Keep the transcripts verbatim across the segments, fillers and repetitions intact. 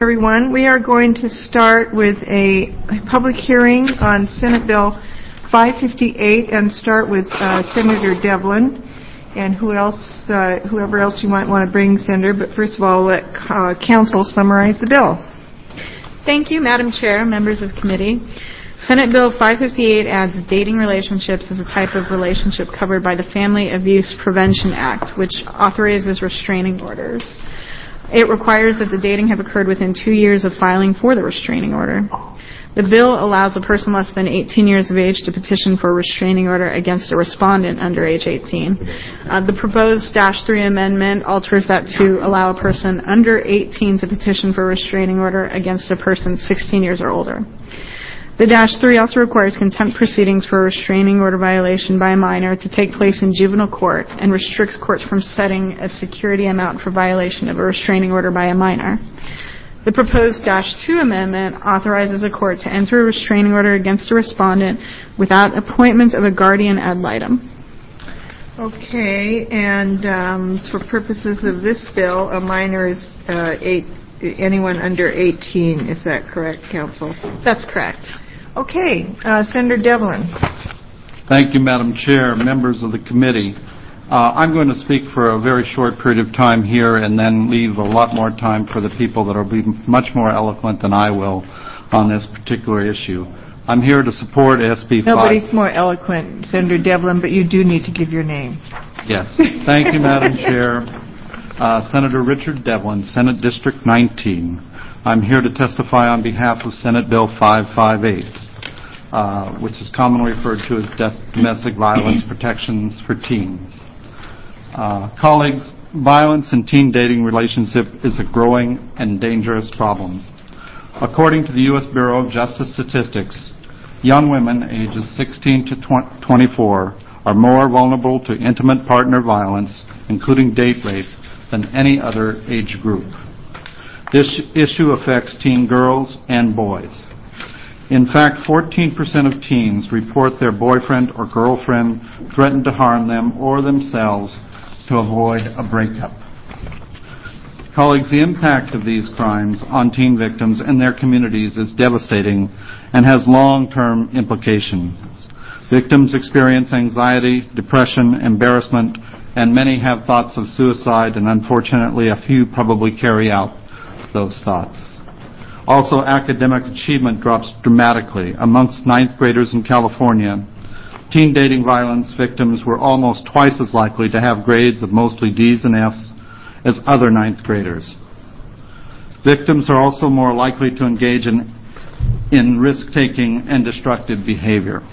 Everyone, we are going to start with a public hearing on Senate Bill five fifty-eight and start with uh, Senator Devlin and who else, uh, whoever else you might want to bring, Senator. But first of all, let uh, Council summarize the bill. Thank you, Madam Chair, members of committee. Senate Bill five fifty-eight adds dating relationships as a type of relationship covered by the Family Abuse Prevention Act, which authorizes restraining orders. It requires that the dating have occurred within two years of filing for the restraining order. The bill allows a person less than eighteen years of age to petition for a restraining order against a respondent under age eighteen. Uh, the proposed Dash three amendment alters that to allow a person under eighteen to petition for a restraining order against a person sixteen years or older. The Dash three also requires contempt proceedings for a restraining order violation by a minor to take place in juvenile court and restricts courts from setting a security amount for violation of a restraining order by a minor. The proposed Dash two amendment authorizes a court to enter a restraining order against a respondent without appointment of a guardian ad litem. Okay, and um, for purposes of this bill, a minor is uh, eight, anyone under eighteen. Is that correct, Counsel? That's correct. Okay, uh, Senator Devlin. Thank you, Madam Chair, members of the committee. Uh, I'm going to speak for a very short period of time here and then leave a lot more time for the people that will be much more eloquent than I will on this particular issue. I'm here to support S B five. Nobody's more eloquent, Senator Devlin, but you do need to give your name. Yes. Thank you, Madam Chair. Uh, Senator Richard Devlin, Senate District nineteen. I'm here to testify on behalf of Senate Bill five fifty-eight, uh, which is commonly referred to as domestic violence protections for teens. Uh, colleagues, violence in teen dating relationship is a growing and dangerous problem. According to the U S Bureau of Justice Statistics, young women ages sixteen to twenty-four are more vulnerable to intimate partner violence, including date rape, than any other age group. This issue affects teen girls and boys. In fact, fourteen percent of teens report their boyfriend or girlfriend threatened to harm them or themselves to avoid a breakup. Colleagues, the impact of these crimes on teen victims and their communities is devastating and has long-term implications. Victims experience anxiety, depression, embarrassment, and many have thoughts of suicide, and unfortunately a few probably carry out those thoughts. Also, academic achievement drops dramatically. Amongst ninth graders in California, teen dating violence victims were almost twice as likely to have grades of mostly D's and F's as other ninth graders. Victims are also more likely to engage in, in risk-taking and destructive behavior.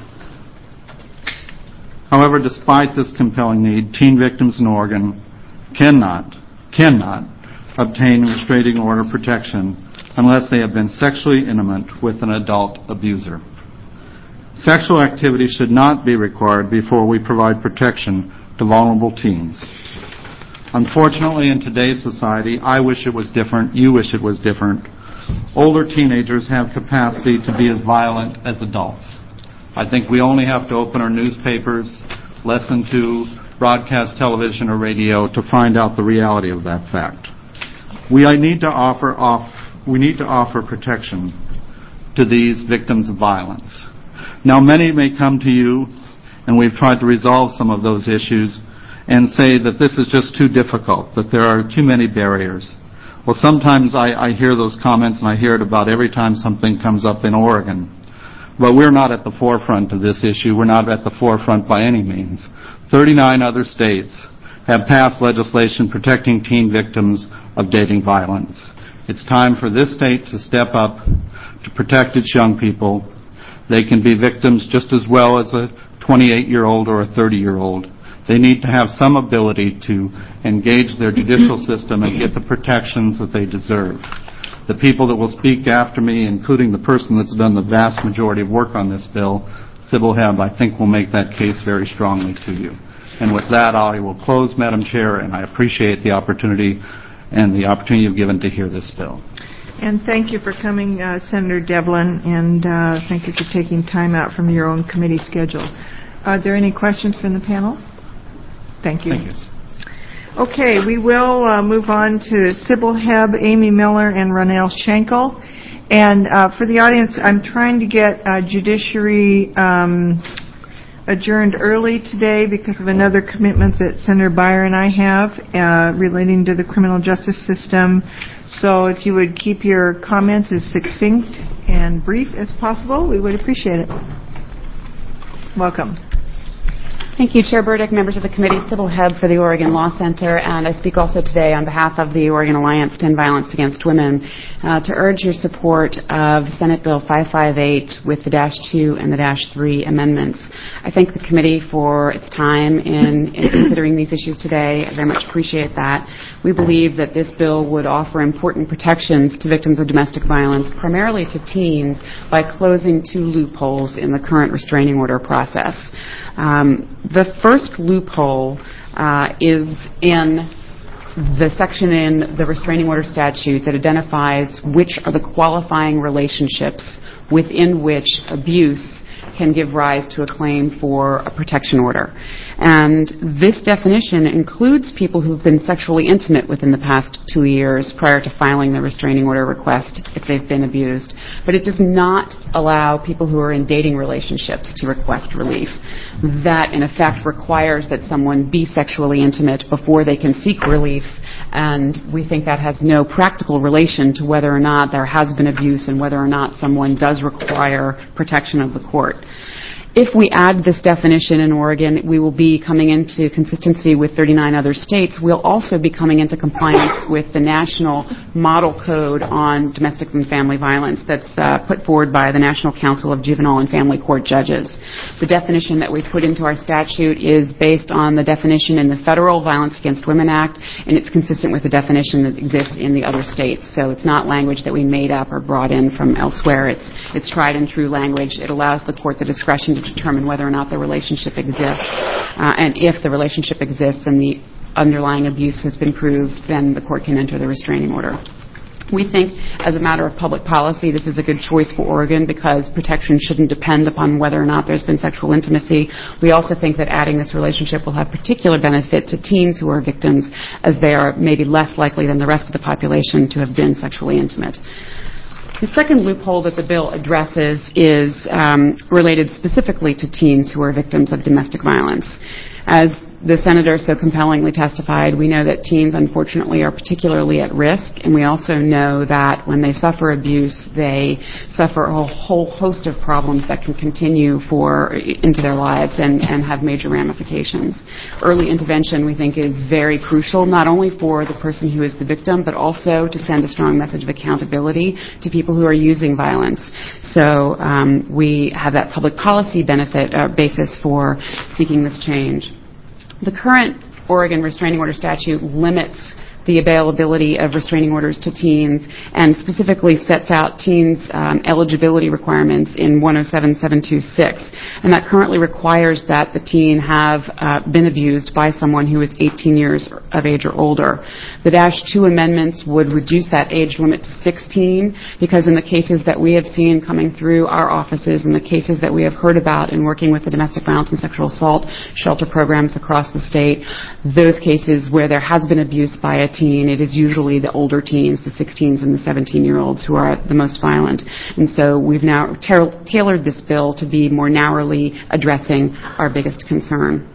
However, despite this compelling need, teen victims in Oregon cannot, cannot obtain restraining order protection unless they have been sexually intimate with an adult abuser. Sexual activity should not be required before we provide protection to vulnerable teens. Unfortunately, in today's society, I wish it was different, you wish it was different. Older teenagers have capacity to be as violent as adults. I think we only have to open our newspapers, listen to broadcast television or radio to find out the reality of that fact. We need to offer off, we need to offer protection to these victims of violence. Now, many may come to you, and we've tried to resolve some of those issues, and say that this is just too difficult, that there are too many barriers. Well, sometimes I, I hear those comments, and I hear it about every time something comes up in Oregon. But we're not at the forefront of this issue. We're not at the forefront by any means. thirty-nine other states have passed legislation protecting teen victims of dating violence. It's time for this state to step up to protect its young people. They can be victims just as well as a twenty-eight-year-old or a thirty-year-old. They need to have some ability to engage their judicial system and get the protections that they deserve. The people that will speak after me, including the person that's done the vast majority of work on this bill, Sybil Hebb, I think will make that case very strongly to you. And with that, I will close, Madam Chair, and I appreciate the opportunity and the opportunity you've given to hear this bill. And thank you for coming, uh, Senator Devlin, and uh, thank you for taking time out from your own committee schedule. Are there any questions from the panel? Thank you. Thank you. Okay, we will uh, move on to Sybil Hebb, Amy Miller, and Ronelle Schenkel. And uh, for the audience, I'm trying to get uh, judiciary um, adjourned early today because of another commitment that Senator Beyer and I have uh, relating to the criminal justice system. So if you would keep your comments as succinct and brief as possible, we would appreciate it. Welcome. Thank you, Chair Burdick, members of the committee, Sybil Hebb for the Oregon Law Center, and I speak also today on behalf of the Oregon Alliance to End Violence Against Women uh, to urge your support of Senate Bill five fifty-eight with the Dash two and the Dash three amendments. I thank the committee for its time in, in considering these issues today. I very much appreciate that. We believe that this bill would offer important protections to victims of domestic violence, primarily to teens, by closing two loopholes in the current restraining order process. Um, the first loophole uh, is in the section in the restraining order statute that identifies which are the qualifying relationships within which abuse can give rise to a claim for a protection order. And this definition includes people who've been sexually intimate within the past two years prior to filing the restraining order request if they've been abused. But it does not allow people who are in dating relationships to request relief. That, in effect, requires that someone be sexually intimate before they can seek relief, and we think that has no practical relation to whether or not there has been abuse and whether or not someone does require protection of the court. If we add this definition in Oregon, we will be coming into consistency with thirty-nine other states. We'll also be coming into compliance with the National Model Code on Domestic and Family Violence that's uh, put forward by the National Council of Juvenile and Family Court Judges. The definition that we put into our statute is based on the definition in the Federal Violence Against Women Act, and it's consistent with the definition that exists in the other states. So it's not language that we made up or brought in from elsewhere. It's, it's tried and true language. It allows the court the discretion to determine whether or not the relationship exists. Uh, and if the relationship exists and the underlying abuse has been proved, then the court can enter the restraining order. We think, as a matter of public policy, this is a good choice for Oregon because protection shouldn't depend upon whether or not there's been sexual intimacy. We also think that adding this relationship will have particular benefit to teens who are victims, as they are maybe less likely than the rest of the population to have been sexually intimate. The second loophole that the bill addresses is um, related specifically to teens who are victims of domestic violence. As the senator so compellingly testified, we know that teens, unfortunately, are particularly at risk, and we also know that when they suffer abuse, they suffer a whole host of problems that can continue for into their lives and, and have major ramifications. Early intervention, we think, is very crucial, not only for the person who is the victim, but also to send a strong message of accountability to people who are using violence. So um, we have that public policy benefit uh, basis for seeking this change. The current Oregon restraining order statute limits the availability of restraining orders to teens and specifically sets out teens' um, eligibility requirements in one oh seven seven two six. And that currently requires that the teen have uh, been abused by someone who is eighteen years of age or older. The Dash two amendments would reduce that age limit to sixteen because in the cases that we have seen coming through our offices and the cases that we have heard about in working with the domestic violence and sexual assault shelter programs across the state, those cases where there has been abuse by a teen, it is usually the older teens, the sixteens and the seventeen-year-olds who are the most violent. And so we've now ta- tailored this bill to be more narrowly addressing our biggest concern.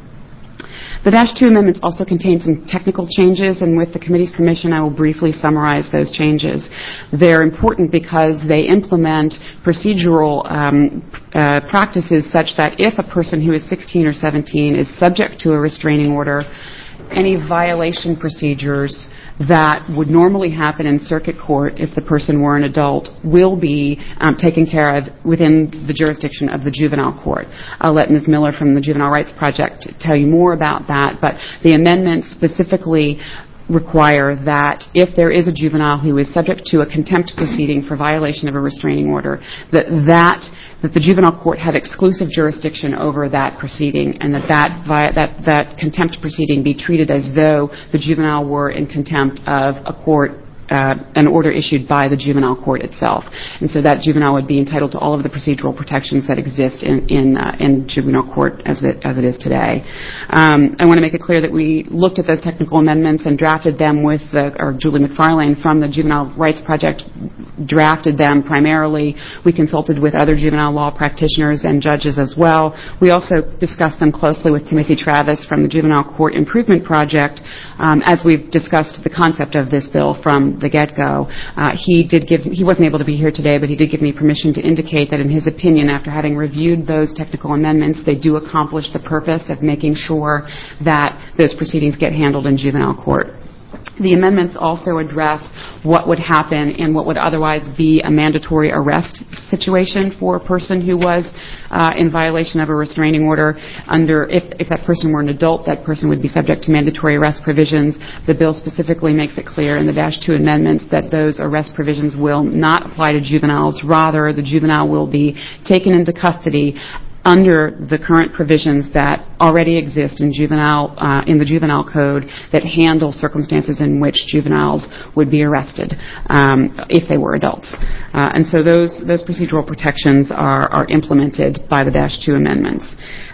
The Dash two amendments also contain some technical changes, and with the committee's permission, I will briefly summarize those changes. They're important because they implement procedural um, uh, practices such that if a person who is sixteen or seventeen is subject to a restraining order, any violation procedures that would normally happen in circuit court if the person were an adult will be um, taken care of within the jurisdiction of the juvenile court. I'll let Miz Miller from the Juvenile Rights Project tell you more about that, but the amendments specifically require that if there is a juvenile who is subject to a contempt proceeding for violation of a restraining order, that that that the juvenile court have exclusive jurisdiction over that proceeding, and that that, via, that that contempt proceeding be treated as though the juvenile were in contempt of a court uh, an order issued by the juvenile court itself. And so that juvenile would be entitled to all of the procedural protections that exist in, in, uh, in juvenile court as it, as it is today. Um, I want to make it clear that we looked at those technical amendments and drafted them with, the, or Julie McFarlane from the Juvenile Rights Project drafted them primarily. We consulted with other juvenile law practitioners and judges as well. We also discussed them closely with Timothy Travis from the Juvenile Court Improvement Project, um, as we've discussed the concept of this bill from the get-go. Uh, he did give, he wasn't able to be here today, but he did give me permission to indicate that in his opinion, after having reviewed those technical amendments, they do accomplish the purpose of making sure that those proceedings get handled in juvenile court. The amendments also address what would happen in what would otherwise be a mandatory arrest situation for a person who was uh, in violation of a restraining order. Under, if, if that person were an adult, that person would be subject to mandatory arrest provisions. The bill specifically makes it clear in the Dash two amendments that those arrest provisions will not apply to juveniles. Rather, the juvenile will be taken into custody under the current provisions that already exist in juvenile uh, in the juvenile code that handle circumstances in which juveniles would be arrested um, if they were adults. Uh, and so those those procedural protections are, are implemented by the Dash two amendments.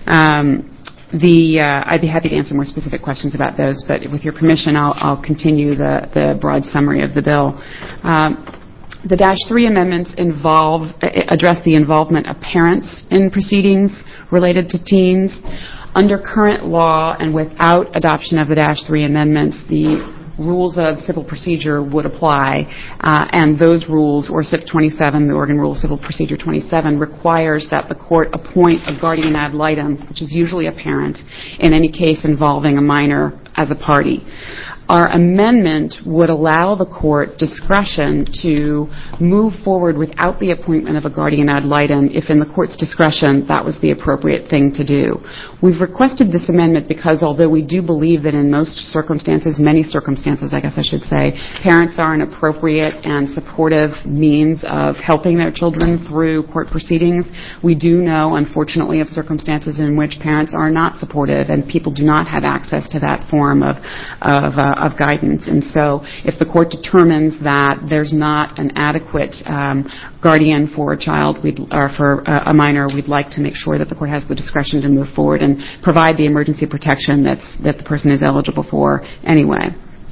Um, The, uh, I'd be happy to answer more specific questions about those, but with your permission, I'll, I'll continue the, the broad summary of the bill. Um, The Dash three amendments involve, address the involvement of parents in proceedings related to teens. Under current law and without adoption of the Dash three amendments, the rules of civil procedure would apply, uh, and those rules, or C I P twenty-seven, the Oregon Rule of Civil Procedure twenty-seven, requires that the court appoint a guardian ad litem, which is usually a parent, in any case involving a minor as a party. Our amendment would allow the court discretion to move forward without the appointment of a guardian ad litem if in the court's discretion that was the appropriate thing to do. We've requested this amendment because although we do believe that in most circumstances, many circumstances I guess I should say, parents are an appropriate and supportive means of helping their children through court proceedings, we do know unfortunately of circumstances in which parents are not supportive and people do not have access to that form of, of uh, of guidance. And so if the court determines that there's not an adequate um, guardian for a child we'd, or for a, a minor, we'd like to make sure that the court has the discretion to move forward and provide the emergency protection that's, that the person is eligible for anyway.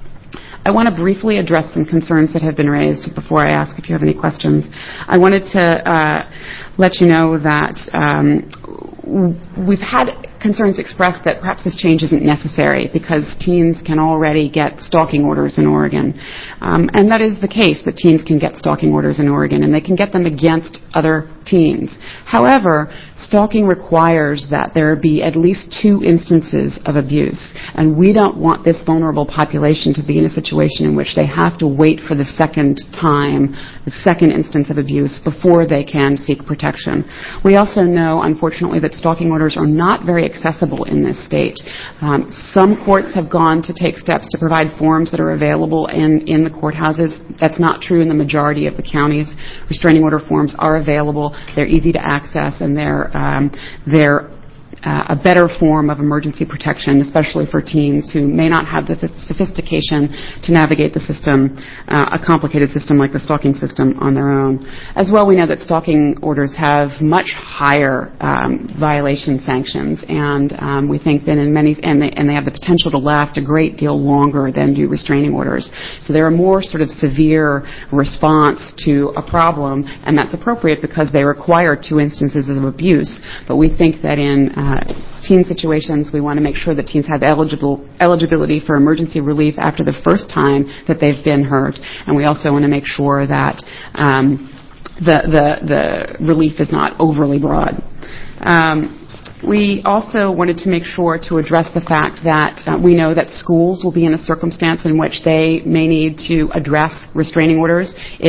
I want to briefly address some concerns that have been raised before I ask if you have any questions. I wanted to uh, let you know that um, we've had concerns expressed that perhaps this change isn't necessary because teens can already get stalking orders in Oregon. Um, and that is the case, that teens can get stalking orders in Oregon, and they can get them against other teens. However, stalking requires that there be at least two instances of abuse, and we don't want this vulnerable population to be in a situation in which they have to wait for the second time, the second instance of abuse, before they can seek protection. We also know, unfortunately, that stalking orders are not very accessible in this state. Um, some courts have gone to take steps to provide forms that are available in, in the courthouses. That's not true in the majority of the counties. Restraining order forms are available. They're easy to access, and they're, um, they're Uh, a better form of emergency protection, especially for teens who may not have the sophistication to navigate the system, uh, a complicated system like the stalking system on their own. As well, we know that stalking orders have much higher um, violation sanctions, and um, we think that in many, and they, and they have the potential to last a great deal longer than do restraining orders. So they're a more sort of severe response to a problem, and that's appropriate because they require two instances of abuse. But we think that in uh, Uh, teen situations, we want to make sure that teens have eligible eligibility for emergency relief after the first time that they've been hurt, and we also want to make sure that um, the, the the relief is not overly broad. Um, We also wanted to make sure to address the fact that uh, we know that schools will be in a circumstance in which they may need to address restraining orders if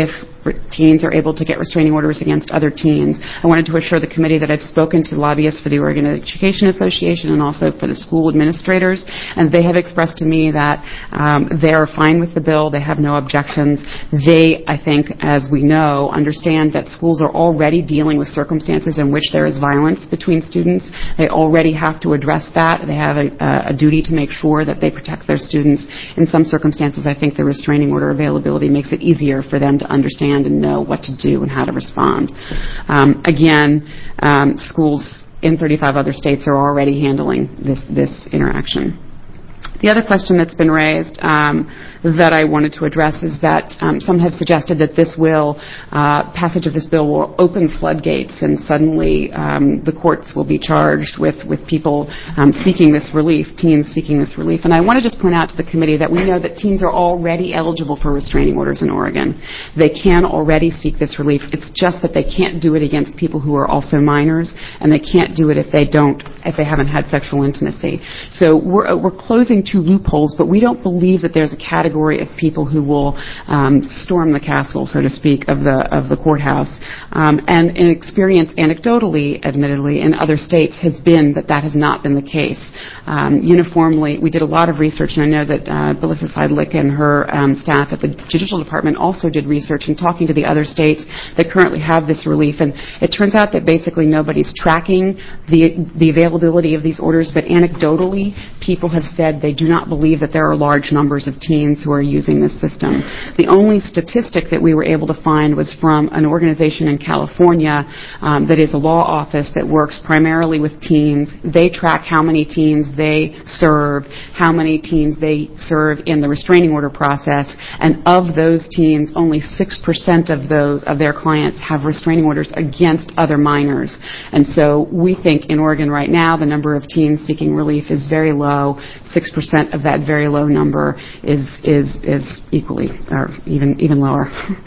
teens are able to get restraining orders against other teens. I wanted to assure the committee that I've spoken to lobbyists for the Oregon Education Association and also for the school administrators, and they have expressed to me that um, they are fine with the bill. They have no objections. They, I think, as we know, understand that schools are already dealing with circumstances in which there is violence between students. They already have to address that. They have a, a duty to make sure that they protect their students. In some circumstances, I think the restraining order availability makes it easier for them to understand and know what to do and how to respond. Um, again, um, schools in thirty-five other states are already handling this, this interaction. The other question that's been raised um, that I wanted to address is that um, some have suggested that this will, uh, passage of this bill will open floodgates and suddenly um, the courts will be charged with, with people um, seeking this relief, teens seeking this relief. And I want to just point out to the committee that we know that teens are already eligible for restraining orders in Oregon. They can already seek this relief. It's just that they can't do it against people who are also minors, and they can't do it if they don't, if they haven't had sexual intimacy. So we're, we're closing two loopholes, but we don't believe that there's a category of people who will um, storm the castle, so to speak, of the of the courthouse. Um, and an experience, anecdotally, admittedly, in other states has been that that has not been the case. Um, uniformly, we did a lot of research, and I know that uh, Belissa Seidlich and her um, staff at the Judicial Department also did research in talking to the other states that currently have this relief. And it turns out that basically nobody's tracking the the availability of these orders, but anecdotally, people have said they do not believe that there are large numbers of teens who are using this system. The only statistic that we were able to find was from an organization in California um, that is a law office that works primarily with teens. They track how many teens they serve, how many teens they serve in the restraining order process, and of those teens, only six percent of those, of their clients have restraining orders against other minors. And so we think in Oregon right now, the number of teens seeking relief is very low. six percent of that very low number is is is equally or even even lower.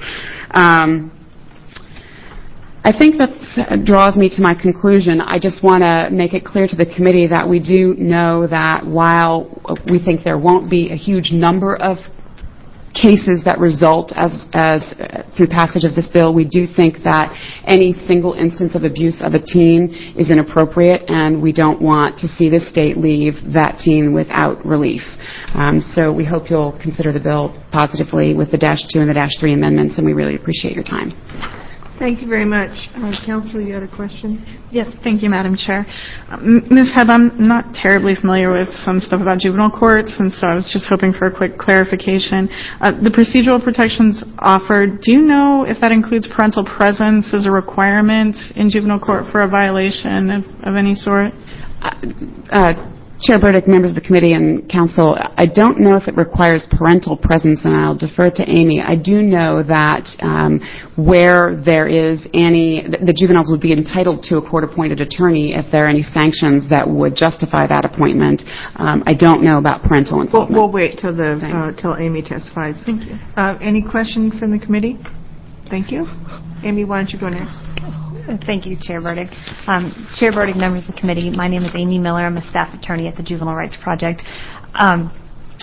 um, I think that draws me to my conclusion. I just want to make it clear to the committee that we do know that while we think there won't be a huge number of cases that result as, as uh, through passage of this bill, we do think that any single instance of abuse of a teen is inappropriate, and we don't want to see this state leave that teen without relief. Um, so we hope you'll consider the bill positively with the dash two and the dash three amendments, and we really appreciate your time. Thank you very much. Uh, Council, you had a question? Yes, thank you, Madam Chair. Um, Miz Hebb, I'm not terribly familiar with some stuff about juvenile courts, and so I was just hoping for a quick clarification. Uh, the procedural protections offered, do you know if that includes parental presence as a requirement in juvenile court for a violation of, of any sort? Uh, uh, Chair Burdick, members of the committee and council, I don't know if it requires parental presence, and I'll defer to Amy. I do know that um, where there is any, the juveniles would be entitled to a court-appointed attorney if there are any sanctions that would justify that appointment. Um, I don't know about parental involvement. We'll, we'll wait till the uh, till Amy testifies. Thank you. Uh, any question from the committee? Thank you. Amy, why don't you go next? Thank you, Chair Burdick. Um, Chair Burdick, members of the committee, my name is Amy Miller. I'm a staff attorney at the Juvenile Rights Project. Um,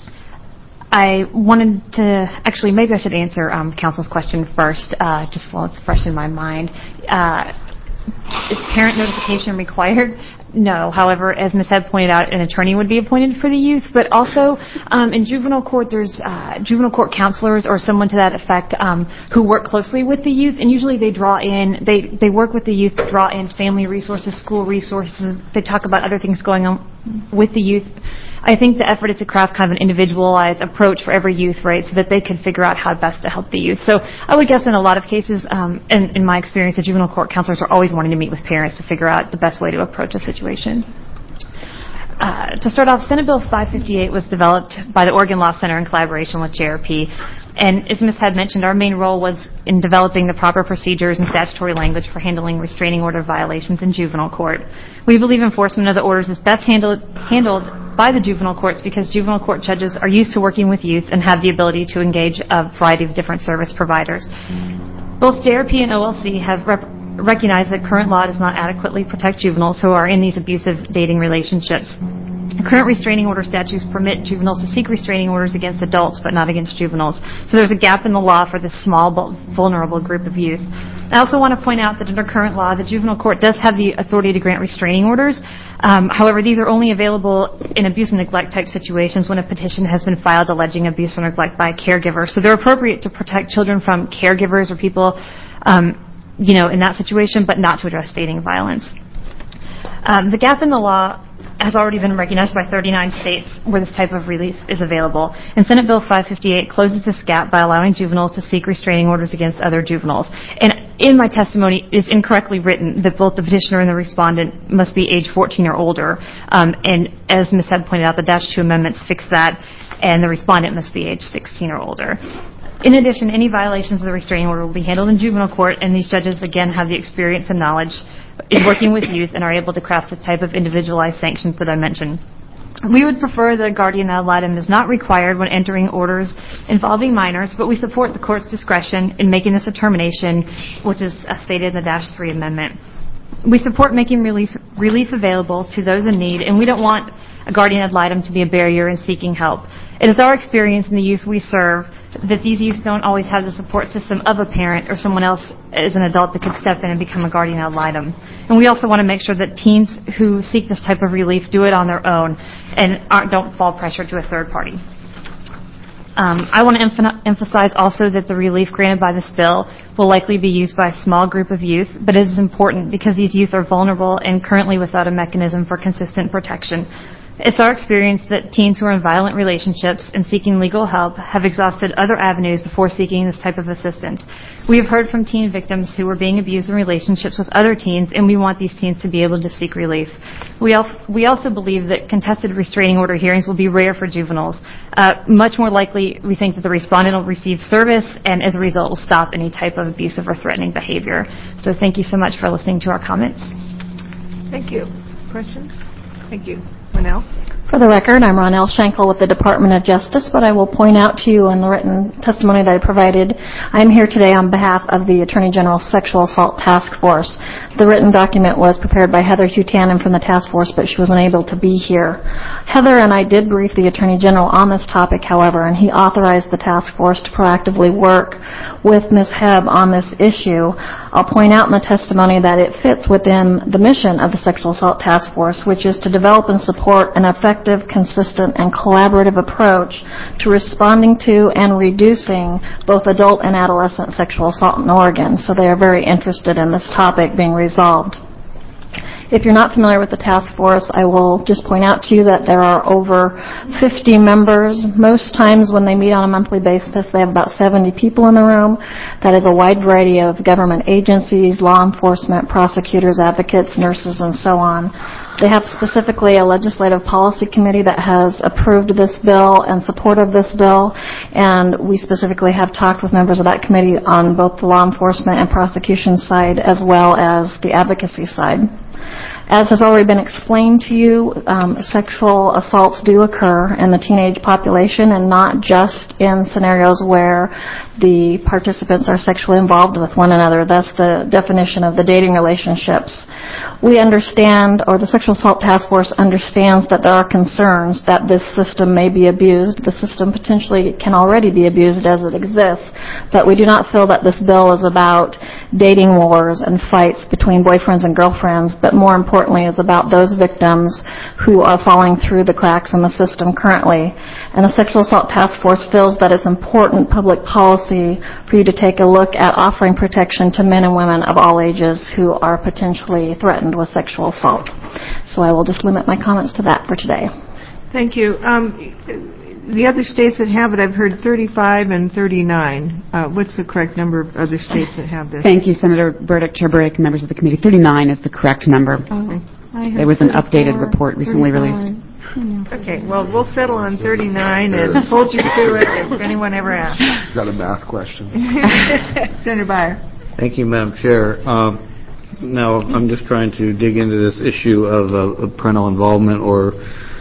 I wanted to, actually, maybe I should answer um, Council's question first, uh, just while it's fresh in my mind. Uh, is parent notification required? No. However, as Miz Hebb pointed out, an attorney would be appointed for the youth, but also um, in juvenile court, there's uh, juvenile court counselors or someone to that effect um, who work closely with the youth, and usually they draw in, they, they work with the youth to draw in family resources, school resources. They talk about other things going on with the youth. I think the effort is to craft kind of an individualized approach for every youth, right, so that they can figure out how best to help the youth. So I would guess in a lot of cases, um, in, in my experience, the juvenile court counselors are always wanting to meet with parents to figure out the best way to approach a situation. Uh, to start off, Senate Bill five fifty-eight was developed by the Oregon Law Center in collaboration with J R P. And as Miz Hebb mentioned, our main role was in developing the proper procedures and statutory language for handling restraining order violations in juvenile court. We believe enforcement of the orders is best handled, handled by the juvenile courts because juvenile court judges are used to working with youth and have the ability to engage a variety of different service providers. Both J R P and O L C have rep- recognize that current law does not adequately protect juveniles who are in these abusive dating relationships. current restraining order statutes permit juveniles to seek restraining orders against adults, but not against juveniles. So there's a gap in the law for this small but vulnerable group of youth. I also want to point out that under current law, the juvenile court does have the authority to grant restraining orders. Um, however, these are only available in abuse and neglect type situations when a petition has been filed alleging abuse or neglect by a caregiver. So they're appropriate to protect children from caregivers or people, um, you know, in that situation, but not to address dating violence. Um, the gap in the law has already been recognized by thirty-nine states where this type of relief is available. And Senate Bill five fifty-eight closes this gap by allowing juveniles to seek restraining orders against other juveniles. And in my testimony, it is incorrectly written that both the petitioner and the respondent must be age fourteen or older. Um, and as Miz Head pointed out, the Dash two amendments fix that, and the respondent must be age sixteen or older. In addition, any violations of the restraining order will be handled in juvenile court, and these judges, again, have the experience and knowledge in working with youth and are able to craft the type of individualized sanctions that I mentioned. We would prefer that a guardian ad litem is not required when entering orders involving minors, but we support the court's discretion in making this determination, which is uh, stated in the Dash three amendment. We support making relief, relief available to those in need, and we don't want a guardian ad litem to be a barrier in seeking help. It is our experience in the youth we serve that these youth don't always have the support system of a parent or someone else as an adult that could step in and become a guardian ad litem. And we also want to make sure that teens who seek this type of relief do it on their own and aren't, don't fall pressure to a third party. Um, I want to emph- emphasize also that the relief granted by this bill will likely be used by a small group of youth, but it is important because these youth are vulnerable and currently without a mechanism for consistent protection. It's our experience that teens who are in violent relationships and seeking legal help have exhausted other avenues before seeking this type of assistance. We have heard from teen victims who are being abused in relationships with other teens, and we want these teens to be able to seek relief. We, al- we also believe that contested restraining order hearings will be rare for juveniles. Uh, much more likely, we think that the respondent will receive service and, as a result, will stop any type of abusive or threatening behavior. So thank you so much for listening to our comments. Thank you. Questions? Thank you. Ronell? For the record, I'm Ronell Schenkel with the Department of Justice, but I will point out to you in the written testimony that I provided, I'm here today on behalf of the Attorney General's Sexual Assault Task Force. The written document was prepared by Heather Hutanen from the task force, but she was unable to be here. Heather and I did brief the Attorney General on this topic, however, and he authorized the task force to proactively work with Miz Hebb on this issue. I'll point out in the testimony that it fits within the mission of the Sexual Assault Task Force, which is to develop and support an effective, consistent, and collaborative approach to responding to and reducing both adult and adolescent sexual assault in Oregon. So they are very interested in this topic being resolved. If you're not familiar with the task force, I will just point out to you that there are over fifty members. Most times when they meet on a monthly basis, they have about seventy people in the room. That is a wide variety of government agencies, law enforcement, prosecutors, advocates, nurses, and so on. They have specifically a legislative policy committee that has approved this bill and support of this bill, and we specifically have talked with members of that committee on both the law enforcement and prosecution side as well as the advocacy side. As has already been explained to you, um, sexual assaults do occur in the teenage population and not just in scenarios where the participants are sexually involved with one another. That's the definition of the dating relationships. We understand, or the Sexual Assault Task Force understands, that there are concerns that this system may be abused. The system potentially can already be abused as it exists, but we do not feel that this bill is about dating wars and fights between boyfriends and girlfriends, but more importantly is about those victims who are falling through the cracks in the system currently. And the Sexual Assault Task Force feels that it's important public policy for you to take a look at offering protection to men and women of all ages who are potentially threatened with sexual assault. So I will just limit my comments to that for today. Thank you. Um, the other states that have it, I've heard thirty-five and thirty-nine. Uh, what's the correct number of other states that have this? Thank you, Senator Burdick, Chair Burdick, members of the committee. thirty-nine is the correct number. Okay. There was an updated report recently released. Okay, well, we'll settle on thirty-nine and hold you to it if anyone ever asks. Got a math question. Senator Beyer. Thank you, Madam Chair. Um, now, I'm just trying to dig into this issue of, uh, of parental involvement, or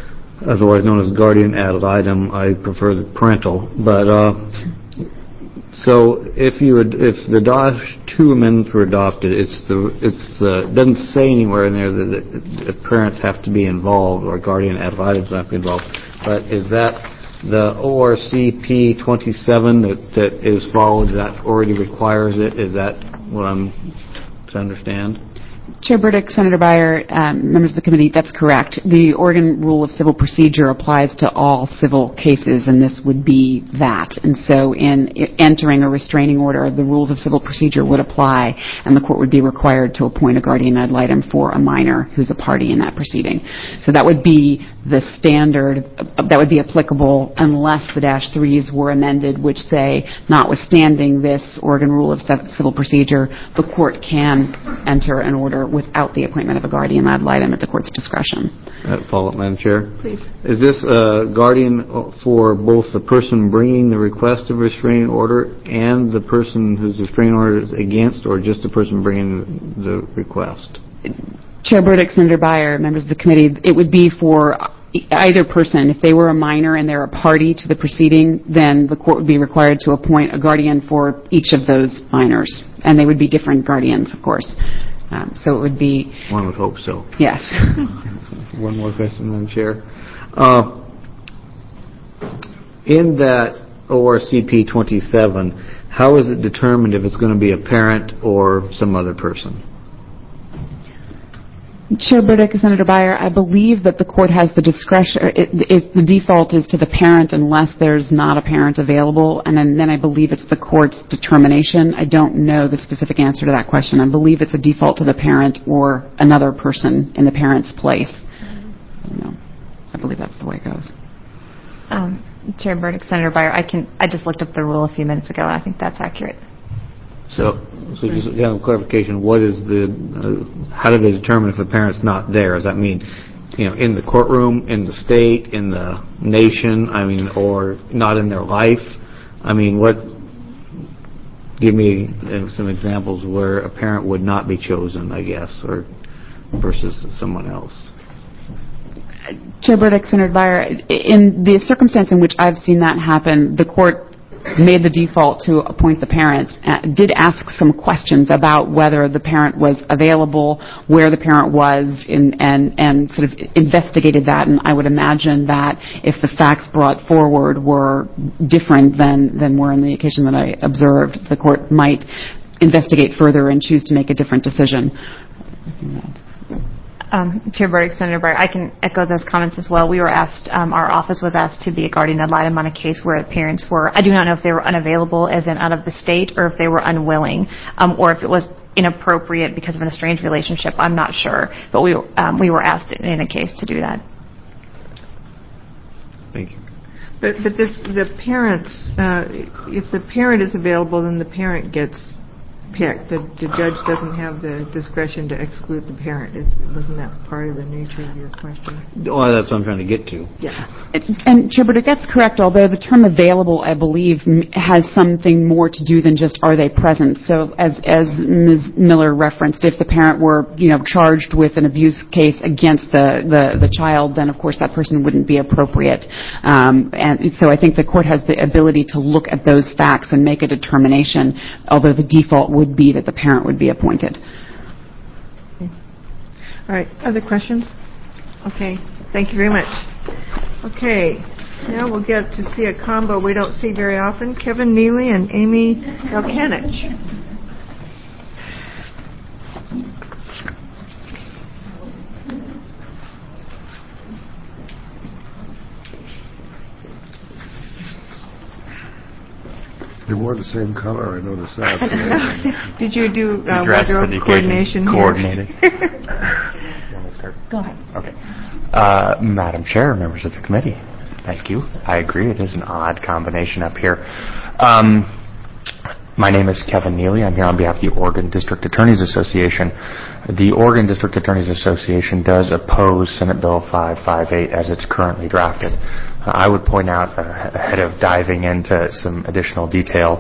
otherwise known as guardian ad litem. I prefer the parental, but uh, So if you would, if the D O S two amendments were adopted, it's the it's uh, doesn't say anywhere in there that, that, that parents have to be involved or guardian ad litem have to be involved. But is that the O R C P twenty-seven that that is followed that already requires it? Is that what I'm to understand? Chair Burdick, Senator Beyer, um, members of the committee, that's correct. The Oregon Rule of Civil Procedure applies to all civil cases, and this would be that. And so in entering a restraining order, the rules of civil procedure would apply, and the court would be required to appoint a guardian ad litem for a minor who's a party in that proceeding. So that would be the standard, that would be applicable unless the dash threes were amended, which say, notwithstanding this Oregon Rule of Civil Procedure, the court can enter an order without the appointment of a guardian ad litem at the court's discretion. Uh, follow up, Madam Chair. Please. Is this a guardian for both the person bringing the request of restraining order and the person whose restraining order is against, or just the person bringing the request? Chair Burdick, Senator Beyer, members of the committee, it would be for either person. If they were a minor and they're a party to the proceeding, then the court would be required to appoint a guardian for each of those minors. And they would be different guardians, of course. Um, so it would be... One would hope so. Yes. One more question, Madam Chair. Uh, in that O R C P twenty-seven, how is it determined if it's going to be a parent or some other person? Chair Burdick, Senator Beyer, I believe that the court has the discretion, it, it, the default is to the parent unless there's not a parent available, and then, then I believe it's the court's determination. I don't know the specific answer to that question. I believe it's a default to the parent or another person in the parent's place. I don't know. I believe that's the way it goes. Um, Chair Burdick, Senator Beyer, I can. I just looked up the rule a few minutes ago, and I think that's accurate. So, so just kind of clarification, what is the, uh, how do they determine if the parent's not there? Does that mean, you know, in the courtroom, in the state, in the nation, I mean, or not in their life? I mean, what, give me uh, some examples where a parent would not be chosen, I guess, or versus someone else. Chair Burdick, Senator Beyer, in the circumstance in which I've seen that happen, the court made the default to appoint the parent, uh, did ask some questions about whether the parent was available, where the parent was, in, and, and sort of investigated that. And I would imagine that if the facts brought forward were different than, than were in the occasion that I observed, the court might investigate further and choose to make a different decision. Um, Chair Burdick, Senator Beyer, I can echo those comments as well. We were asked, um, our office was asked to be a guardian ad litem on a case where parents were, I do not know if they were unavailable as in out of the state or if they were unwilling, um, or if it was inappropriate because of an estranged relationship. I'm not sure. But we, um, we were asked in a case to do that. Thank you. But, but this, the parents, uh, if the parent is available, then the parent gets picked. The, the judge doesn't have the discretion to exclude the parent. It, wasn't that part of the nature of your question? Well, that's what I'm trying to get to. Yeah. And, Chair Burdick, that's correct, although the term available, I believe, m- has something more to do than just are they present. So as, as Miz Miller referenced, if the parent were, you know, charged with an abuse case against the, the, the child, then, of course, that person wouldn't be appropriate. Um, and so I think the court has the ability to look at those facts and make a determination, although the default would be that the parent would be appointed. Okay. All right. Other questions? Okay. Thank you very much. Okay. Now we'll get to see a combo we don't see very often. Kevin Neely and Amy Elkanich. They wore the same color, I noticed that. Did you do uh, dressed for wardrobe the occasion. coordination here? Coordinated. You want me to start? Go ahead. Okay. Uh, Madam Chair, members of the committee, thank you. I agree, it is an odd combination up here. Um, my name is Kevin Neely. I'm here on behalf of the Oregon District Attorneys Association. The Oregon District Attorneys Association does oppose Senate Bill five fifty-eight as it's currently drafted. Uh, I would point out, uh, ahead of diving into some additional detail,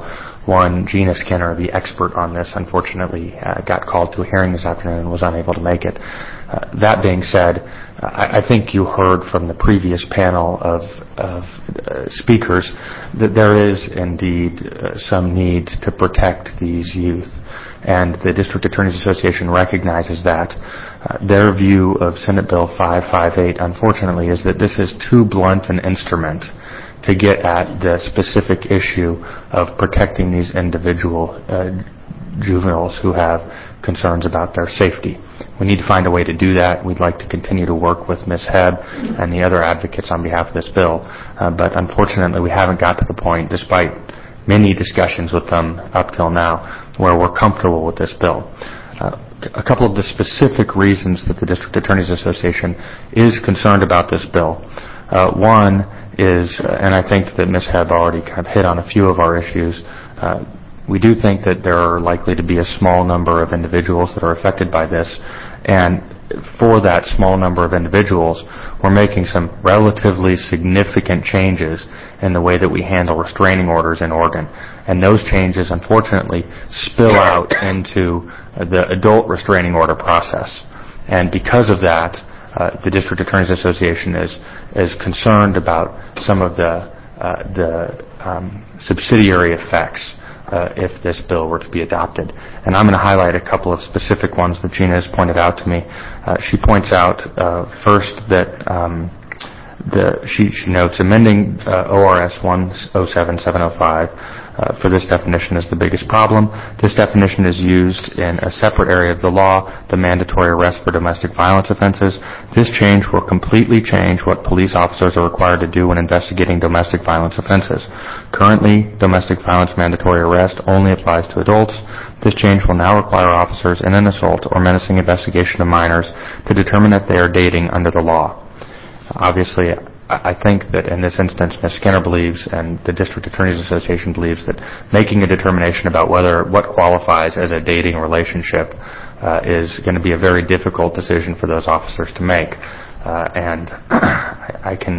One, Gina Skinner, the expert on this, unfortunately uh, got called to a hearing this afternoon and was unable to make it. Uh, that being said, I, I think you heard from the previous panel of, of uh, speakers that there is indeed uh, some need to protect these youth, and the District Attorneys Association recognizes that. Uh, their view of Senate Bill five fifty-eight, unfortunately, is that this is too blunt an instrument to get at the specific issue of protecting these individual uh, juveniles who have concerns about their safety. We need to find a way to do that. We'd like to continue to work with Miz Hebb and the other advocates on behalf of this bill, uh, but unfortunately we haven't got to the point, despite many discussions with them up till now, where we're comfortable with this bill. Uh, a couple of the specific reasons that the District Attorneys Association is concerned about this bill. Uh, one is, uh, and I think that Miz Hebb already kind of hit on a few of our issues, uh, we do think that there are likely to be a small number of individuals that are affected by this, and for that small number of individuals, we're making some relatively significant changes in the way that we handle restraining orders in Oregon. And those changes, unfortunately, spill out into the adult restraining order process. And because of that, uh, the District Attorneys Association is is concerned about some of the uh, the um, subsidiary effects Uh, if this bill were to be adopted. And I'm going to highlight a couple of specific ones that Gina has pointed out to me. Uh, she points out uh, first that um, the, she, she notes amending uh, O R S one oh seven seven oh five uh, for this definition is the biggest problem. This definition is used in a separate area of the law, the mandatory arrest for domestic violence offenses. This change will completely change what police officers are required to do when investigating domestic violence offenses. Currently, domestic violence mandatory arrest only applies to adults. This change will now require officers in an assault or menacing investigation of minors to determine if they are dating under the law. Obviously, I think that in this instance, Miz Skinner believes, and the District Attorneys Association believes, that making a determination about whether what qualifies as a dating relationship uh, is going to be a very difficult decision for those officers to make. Uh, and I can,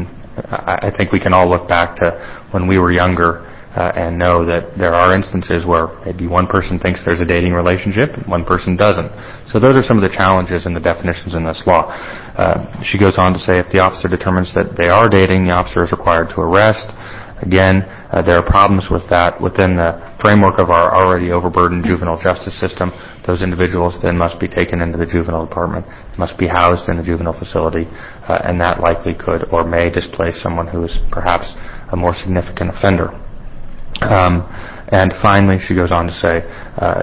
I think we can all look back to when we were younger uh, and know that there are instances where maybe one person thinks there's a dating relationship and one person doesn't. So those are some of the challenges in the definitions in this law. Uh, she goes on to say if the officer determines that they are dating, the officer is required to arrest. Again, uh, there are problems with that within the framework of our already overburdened juvenile justice system. Those individuals then must be taken into the juvenile department, must be housed in a juvenile facility, uh, and that likely could or may displace someone who is perhaps a more significant offender. Um, and finally, she goes on to say, uh,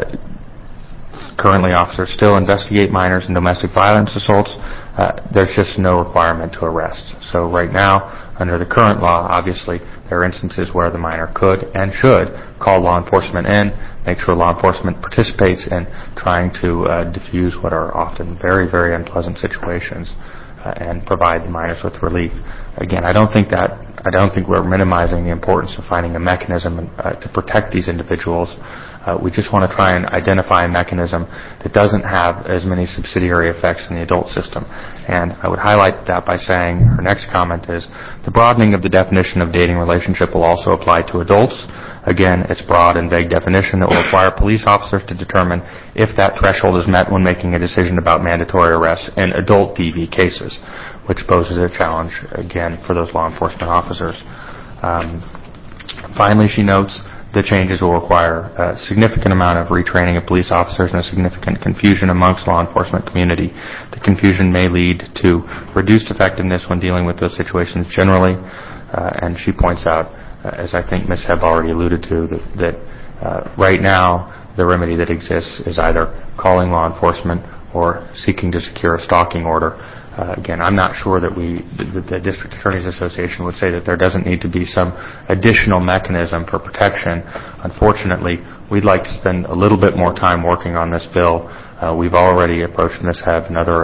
currently officers still investigate minors and domestic violence assaults. Uh, there's just no requirement to arrest. So right now, under the current law, obviously, there are instances where the minor could and should call law enforcement in, make sure law enforcement participates in trying to uh, diffuse what are often very, very unpleasant situations uh, and provide the minors with relief. Again, I don't think that I don't think we're minimizing the importance of finding a mechanism uh, to protect these individuals. Uh, we just want to try and identify a mechanism that doesn't have as many subsidiary effects in the adult system. And I would highlight that by saying, her next comment is, the broadening of the definition of dating relationship will also apply to adults. Again, it's broad and vague definition that will require police officers to determine if that threshold is met when making a decision about mandatory arrests in adult D V cases, which poses a challenge, again, for those law enforcement officers. Um, finally, she notes the changes will require a significant amount of retraining of police officers and a significant confusion amongst law enforcement community. The confusion may lead to reduced effectiveness when dealing with those situations generally, uh, and she points out, uh, as I think Miz Hebb already alluded to, that, that uh, right now the remedy that exists is either calling law enforcement or seeking to secure a stalking order. Uh, again, I'm not sure that we, the, the District Attorneys Association would say that there doesn't need to be some additional mechanism for protection. Unfortunately, we'd like to spend a little bit more time working on this bill. Uh, we've already approached Miz Hebb and other,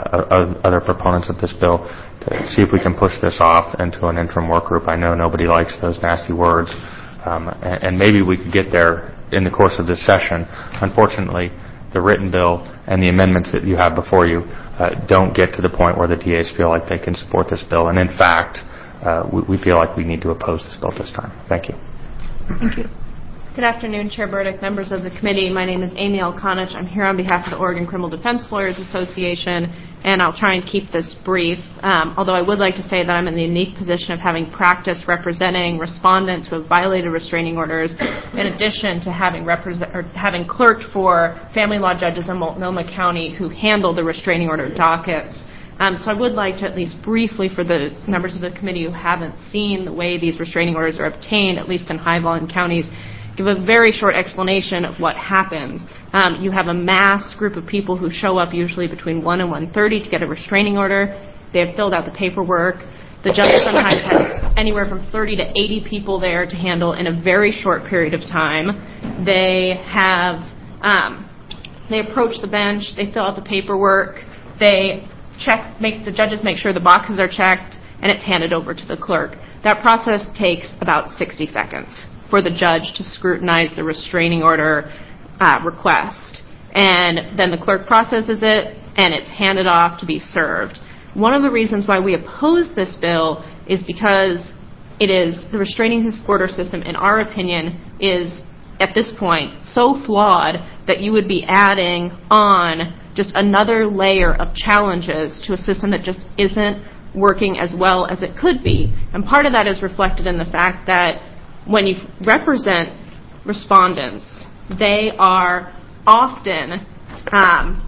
uh, other proponents of this bill to see if we can push this off into an interim work group. I know nobody likes those nasty words, um, and, and maybe we could get there in the course of this session. Unfortunately, the written bill and the amendments that you have before you uh, don't get to the point where the D As feel like they can support this bill. And in fact, uh, we, we feel like we need to oppose this bill this time. Thank you. Thank you. Good afternoon, Chair Burdick, members of the committee. My name is Amy Elkanich. I'm here on behalf of the Oregon Criminal Defense Lawyers Association, and I'll try and keep this brief, um, although I would like to say that I'm in the unique position of having practiced representing respondents who have violated restraining orders, in addition to having, represent, or having clerked for family law judges in Multnomah County who handle the restraining order dockets. Um, so I would like to at least briefly, for the members of the committee who haven't seen the way these restraining orders are obtained, at least in high-volume counties, give a very short explanation of what happens. Um, you have a mass group of people who show up usually between one and one thirty to get a restraining order. They have filled out the paperwork. The judge sometimes has anywhere from thirty to eighty people there to handle in a very short period of time. They have, um, they approach the bench, they fill out the paperwork, they check, make the judges make sure the boxes are checked, and it's handed over to the clerk. That process takes about sixty seconds for the judge to scrutinize the restraining order uh, request. And then the clerk processes it, and it's handed off to be served. One of the reasons why we oppose this bill is because it is, the restraining order system, in our opinion, is, at this point, so flawed that you would be adding on just another layer of challenges to a system that just isn't working as well as it could be. And part of that is reflected in the fact that when you represent respondents, they are often um,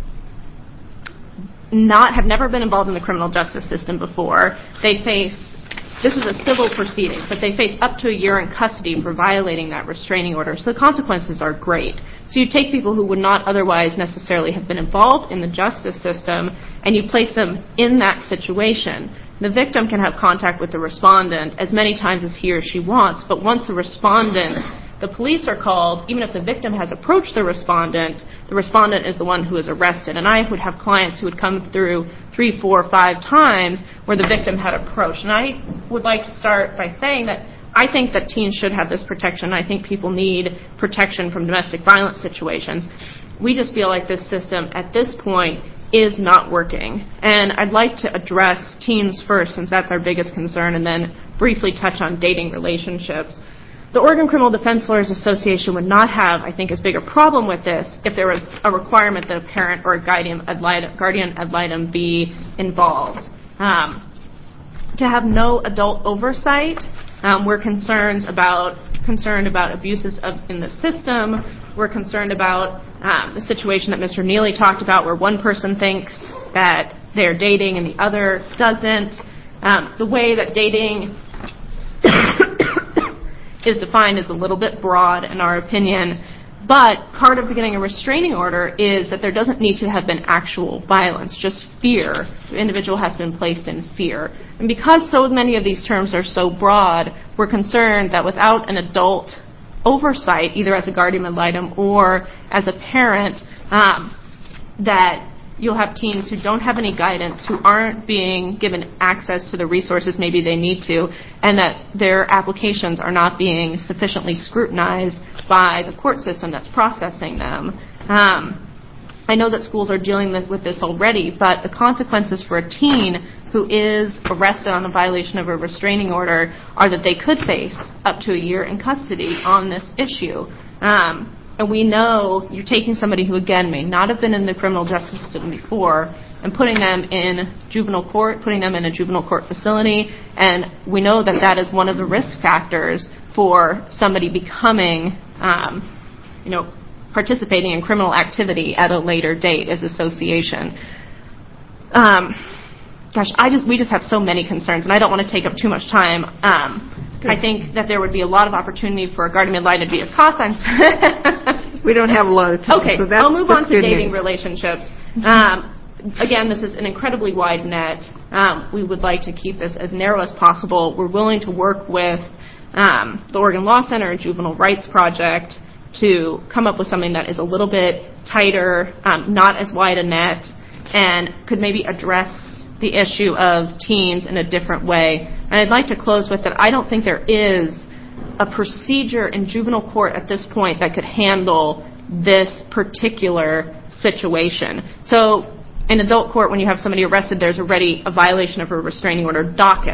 not, have never been involved in the criminal justice system before. They face, this is a civil proceeding, but they face up to a year in custody for violating that restraining order. So the consequences are great. So you take people who would not otherwise necessarily have been involved in the justice system, and you place them in that situation. The victim can have contact with the respondent as many times as he or she wants, but once the respondent, the police are called, even if the victim has approached the respondent, the respondent is the one who is arrested. And I would have clients who would come through three, four, five times where the victim had approached. And I would like to start by saying that I think that teens should have this protection. I think people need protection from domestic violence situations. We just feel like this system at this point is not working. And I'd like to address teens first, since that's our biggest concern, and then briefly touch on dating relationships. The Oregon Criminal Defense Lawyers Association would not have, I think, as big a problem with this if there was a requirement that a parent or a guardian ad litem, guardian ad litem be involved. Um, to have no adult oversight, um, we're concerned about concerned about abuses of, in the system. We're concerned about um, the situation that Mister Neely talked about, where one person thinks that they're dating and the other doesn't. Um, the way that dating is defined is a little bit broad, in our opinion. But part of getting a restraining order is that there doesn't need to have been actual violence, just fear. The individual has been placed in fear. And because so many of these terms are so broad, we're concerned that without an adult oversight, either as a guardian ad litem or as a parent, um, that you'll have teens who don't have any guidance, who aren't being given access to the resources maybe they need to, and that their applications are not being sufficiently scrutinized by the court system that's processing them. Um, I know that schools are dealing with this already, but the consequences for a teen who is arrested on a violation of a restraining order are that they could face up to a year in custody on this issue. Um, And we know you're taking somebody who, again, may not have been in the criminal justice system before and putting them in juvenile court, putting them in a juvenile court facility, and we know that that is one of the risk factors for somebody becoming, um, you know, participating in criminal activity at a later date as association. Um, gosh, I just we just have so many concerns, and I don't want to take up too much time. Um, I think that there would be a lot of opportunity for a guardian ad litem to be a cost. We don't have a lot of time. Okay, so that's, I'll move on that's to dating news. relationships. Um, again, this is an incredibly wide net. Um, we would like to keep this as narrow as possible. We're willing to work with um, the Oregon Law Center and Juvenile Rights Project to come up with something that is a little bit tighter, um, not as wide a net, and could maybe address the issue of teens in a different way. And I'd like to close with that I don't think there is a procedure in juvenile court at this point that could handle this particular situation. So in adult court, when you have somebody arrested, there's already a violation of a restraining order docket.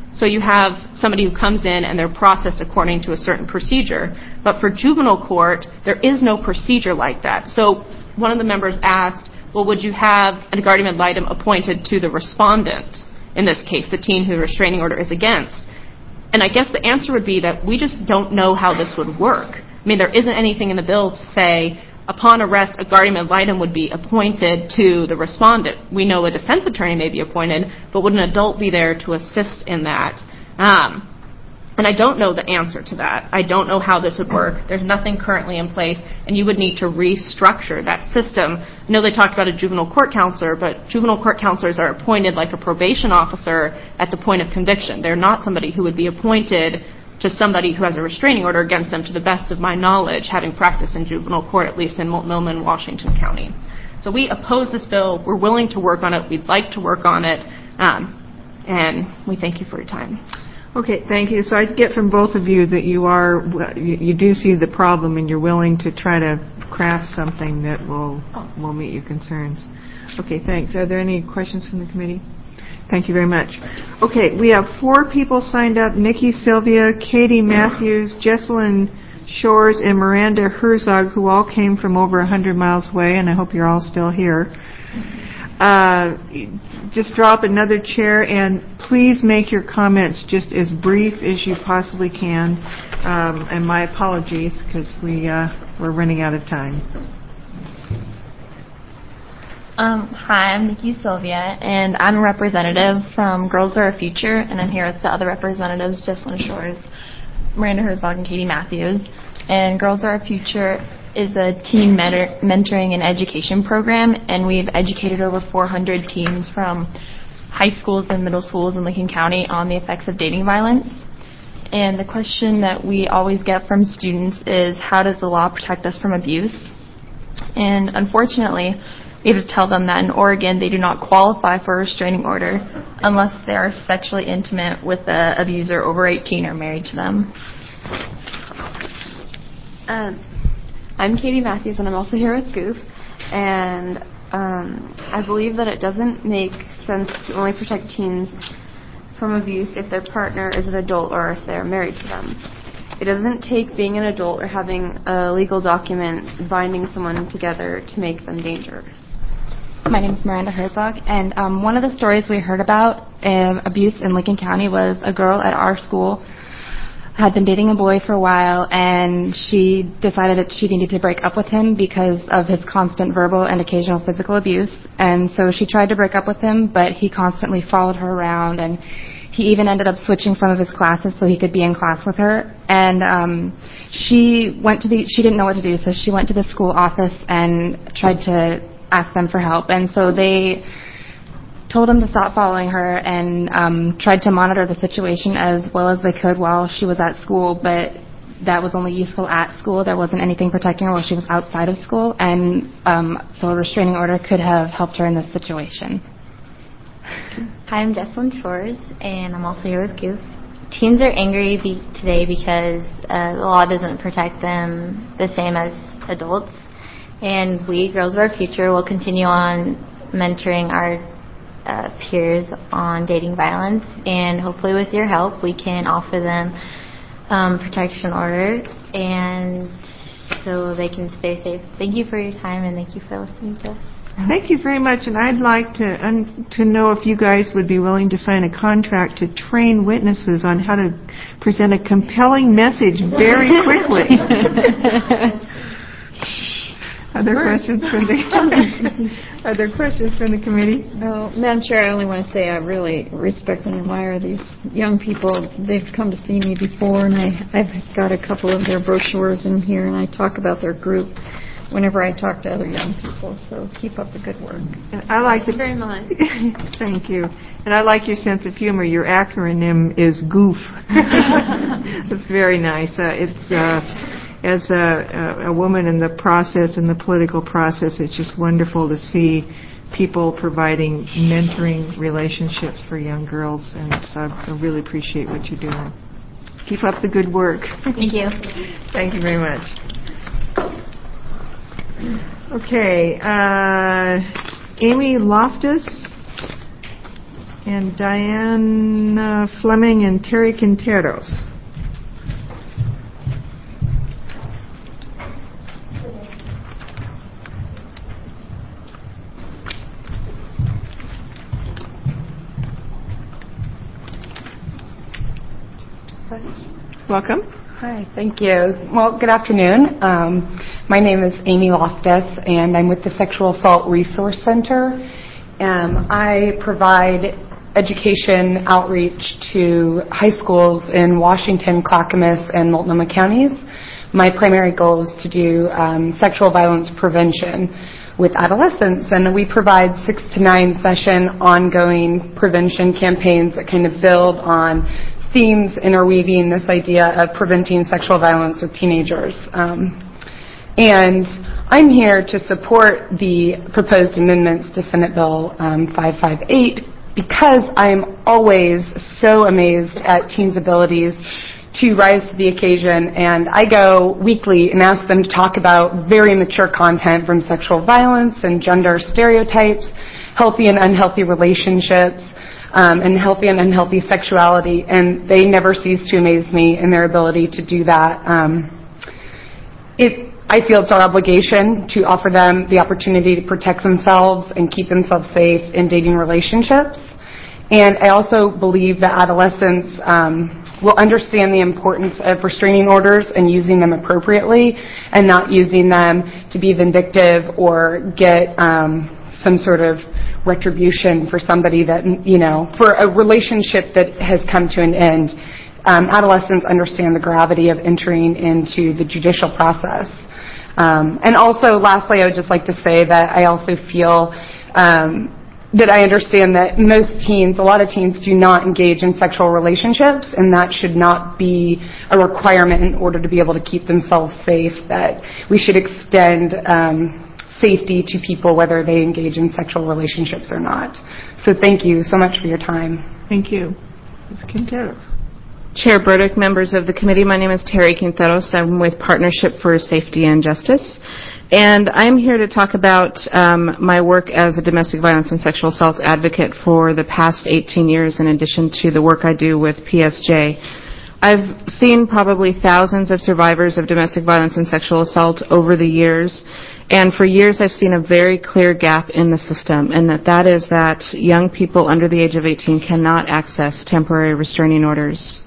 So you have somebody who comes in and they're processed according to a certain procedure. But for juvenile court, there is no procedure like that. So one of the members asked, well, would you have a guardian ad litem appointed to the respondent, in this case, the teen who the restraining order is against? And I guess the answer would be that we just don't know how this would work. I mean, there isn't anything in the bill to say, upon arrest, a guardian ad litem would be appointed to the respondent. We know a defense attorney may be appointed, but would an adult be there to assist in that? Um, and I don't know the answer to that. I don't know how this would work. There's nothing currently in place, and you would need to restructure that system. I know they talked about a juvenile court counselor, but juvenile court counselors are appointed like a probation officer at the point of conviction. They're not somebody who would be appointed to somebody who has a restraining order against them, to the best of my knowledge, having practiced in juvenile court, at least in Multnomah, Washington County. So we oppose this bill. We're willing to work on it. We'd like to work on it. Um, and we thank you for your time. Okay, thank you. So I get from both of you that you are, you, you do see the problem and you're willing to try to craft something that will will meet your concerns. Okay, thanks. Are there any questions from the committee? Thank you very much. Okay, we have four people signed up: Nikki Sylvia, Katie Matthews, Jesselyn Shores, and Miranda Herzog, who all came from over one hundred miles away, and I hope you're all still here. Uh, just drop another chair, and please make your comments just as brief as you possibly can. Um, and my apologies, because we, uh, we're running out of time. Um, hi, I'm Nikki Sylvia, and I'm a representative from Girls Are Our Future, and I'm here with the other representatives, Jesselyn Shores, Miranda Herzog, and Katie Matthews. And Girls Are Our Future is a teen mentor- mentoring and education program, and we've educated over four hundred teens from high schools and middle schools in Lincoln County on the effects of dating violence. And the question that we always get from students is, how does the law protect us from abuse? And unfortunately, we have to tell them that in Oregon they do not qualify for a restraining order unless they are sexually intimate with the abuser over eighteen or married to them. Um, I'm Katie Matthews, and I'm also here with Goof. And um, I believe that it doesn't make sense to only protect teens from abuse if their partner is an adult or if they're married to them. It doesn't take being an adult or having a legal document binding someone together to make them dangerous. My name is Miranda Herzog, and um, one of the stories we heard about um, abuse in Lincoln County was a girl at our school had been dating a boy for a while, and she decided that she needed to break up with him because of his constant verbal and occasional physical abuse. And so she tried to break up with him, but he constantly followed her around, and he even ended up switching some of his classes so he could be in class with her. And um, she went to the, she didn't know what to do, so she went to the school office and tried to ask them for help. And so they told him to stop following her and um, tried to monitor the situation as well as they could while she was at school, but that was only useful at school. There wasn't anything protecting her while she was outside of school, and um, so a restraining order could have helped her in this situation. Hi, I'm Jesselyn Shores, and I'm also here with Goof. Teens are angry be- today because uh, the law doesn't protect them the same as adults, and we, Girls of Our Future, will continue on mentoring our uh, peers on dating violence, and hopefully with your help we can offer them um, protection orders and so they can stay safe. Thank you for your time, and thank you for listening to us. Thank you very much, and I'd like to un- to know if you guys would be willing to sign a contract to train witnesses on how to present a compelling message very quickly. Are there questions from the Are there questions from the committee? No, Madam Chair, I only want to say I really respect and admire these young people. They've come to see me before, and I, I've got a couple of their brochures in here, and I talk about their group whenever I talk to other young people. So keep up the good work. I like Thank you very much. Thank you. And I like your sense of humor. Your acronym is GOOF. That's very nice. Uh, it's uh, as a, a woman in the process, in the political process, it's just wonderful to see people providing mentoring relationships for young girls, and so I really appreciate what you're doing. Keep up the good work. Thank you. Thank you very much. Okay, uh, Amy Loftus. and Diane uh, Fleming and Terry Quinteros. Welcome. Hi, thank you. Well, good afternoon. Um, my name is Amy Loftus, and I'm with the Sexual Assault Resource Center. Um, I provide education outreach to high schools in Washington, Clackamas, and Multnomah counties. My primary goal is to do um, sexual violence prevention with adolescents, and we provide six to nine session ongoing prevention campaigns that kind of build on themes interweaving this idea of preventing sexual violence with teenagers. Um, and I'm here to support the proposed amendments to Senate Bill um, five fifty-eight because I'm always so amazed at teens' abilities to rise to the occasion, and I go weekly and ask them to talk about very mature content from sexual violence and gender stereotypes, healthy and unhealthy relationships, Um, and healthy and unhealthy sexuality, and they never cease to amaze me in their ability to do that. Um, it, I feel it's our obligation to offer them the opportunity to protect themselves and keep themselves safe in dating relationships. And I also believe that adolescents um, will understand the importance of restraining orders and using them appropriately, and not using them to be vindictive or get um, some sort of retribution for somebody that, you know, for a relationship that has come to an end. Um, adolescents understand the gravity of entering into the judicial process. Um, and also, lastly, I would just like to say that I also feel um, that I understand that most teens, a lot of teens, do not engage in sexual relationships, and that should not be a requirement in order to be able to keep themselves safe, that we should extend um, safety to people whether they engage in sexual relationships or not. So thank you so much for your time. Thank you. Miz Quinteros. Chair Burdick, members of the committee, my name is Terry Quinteros. I'm with Partnership for Safety and Justice, and I'm here to talk about um, my work as a domestic violence and sexual assault advocate for the past eighteen years, in addition to the work I do with P S J. I've seen probably thousands of survivors of domestic violence and sexual assault over the years, and for years I've seen a very clear gap in the system, and that that is that young people under the age of eighteen cannot access temporary restraining orders.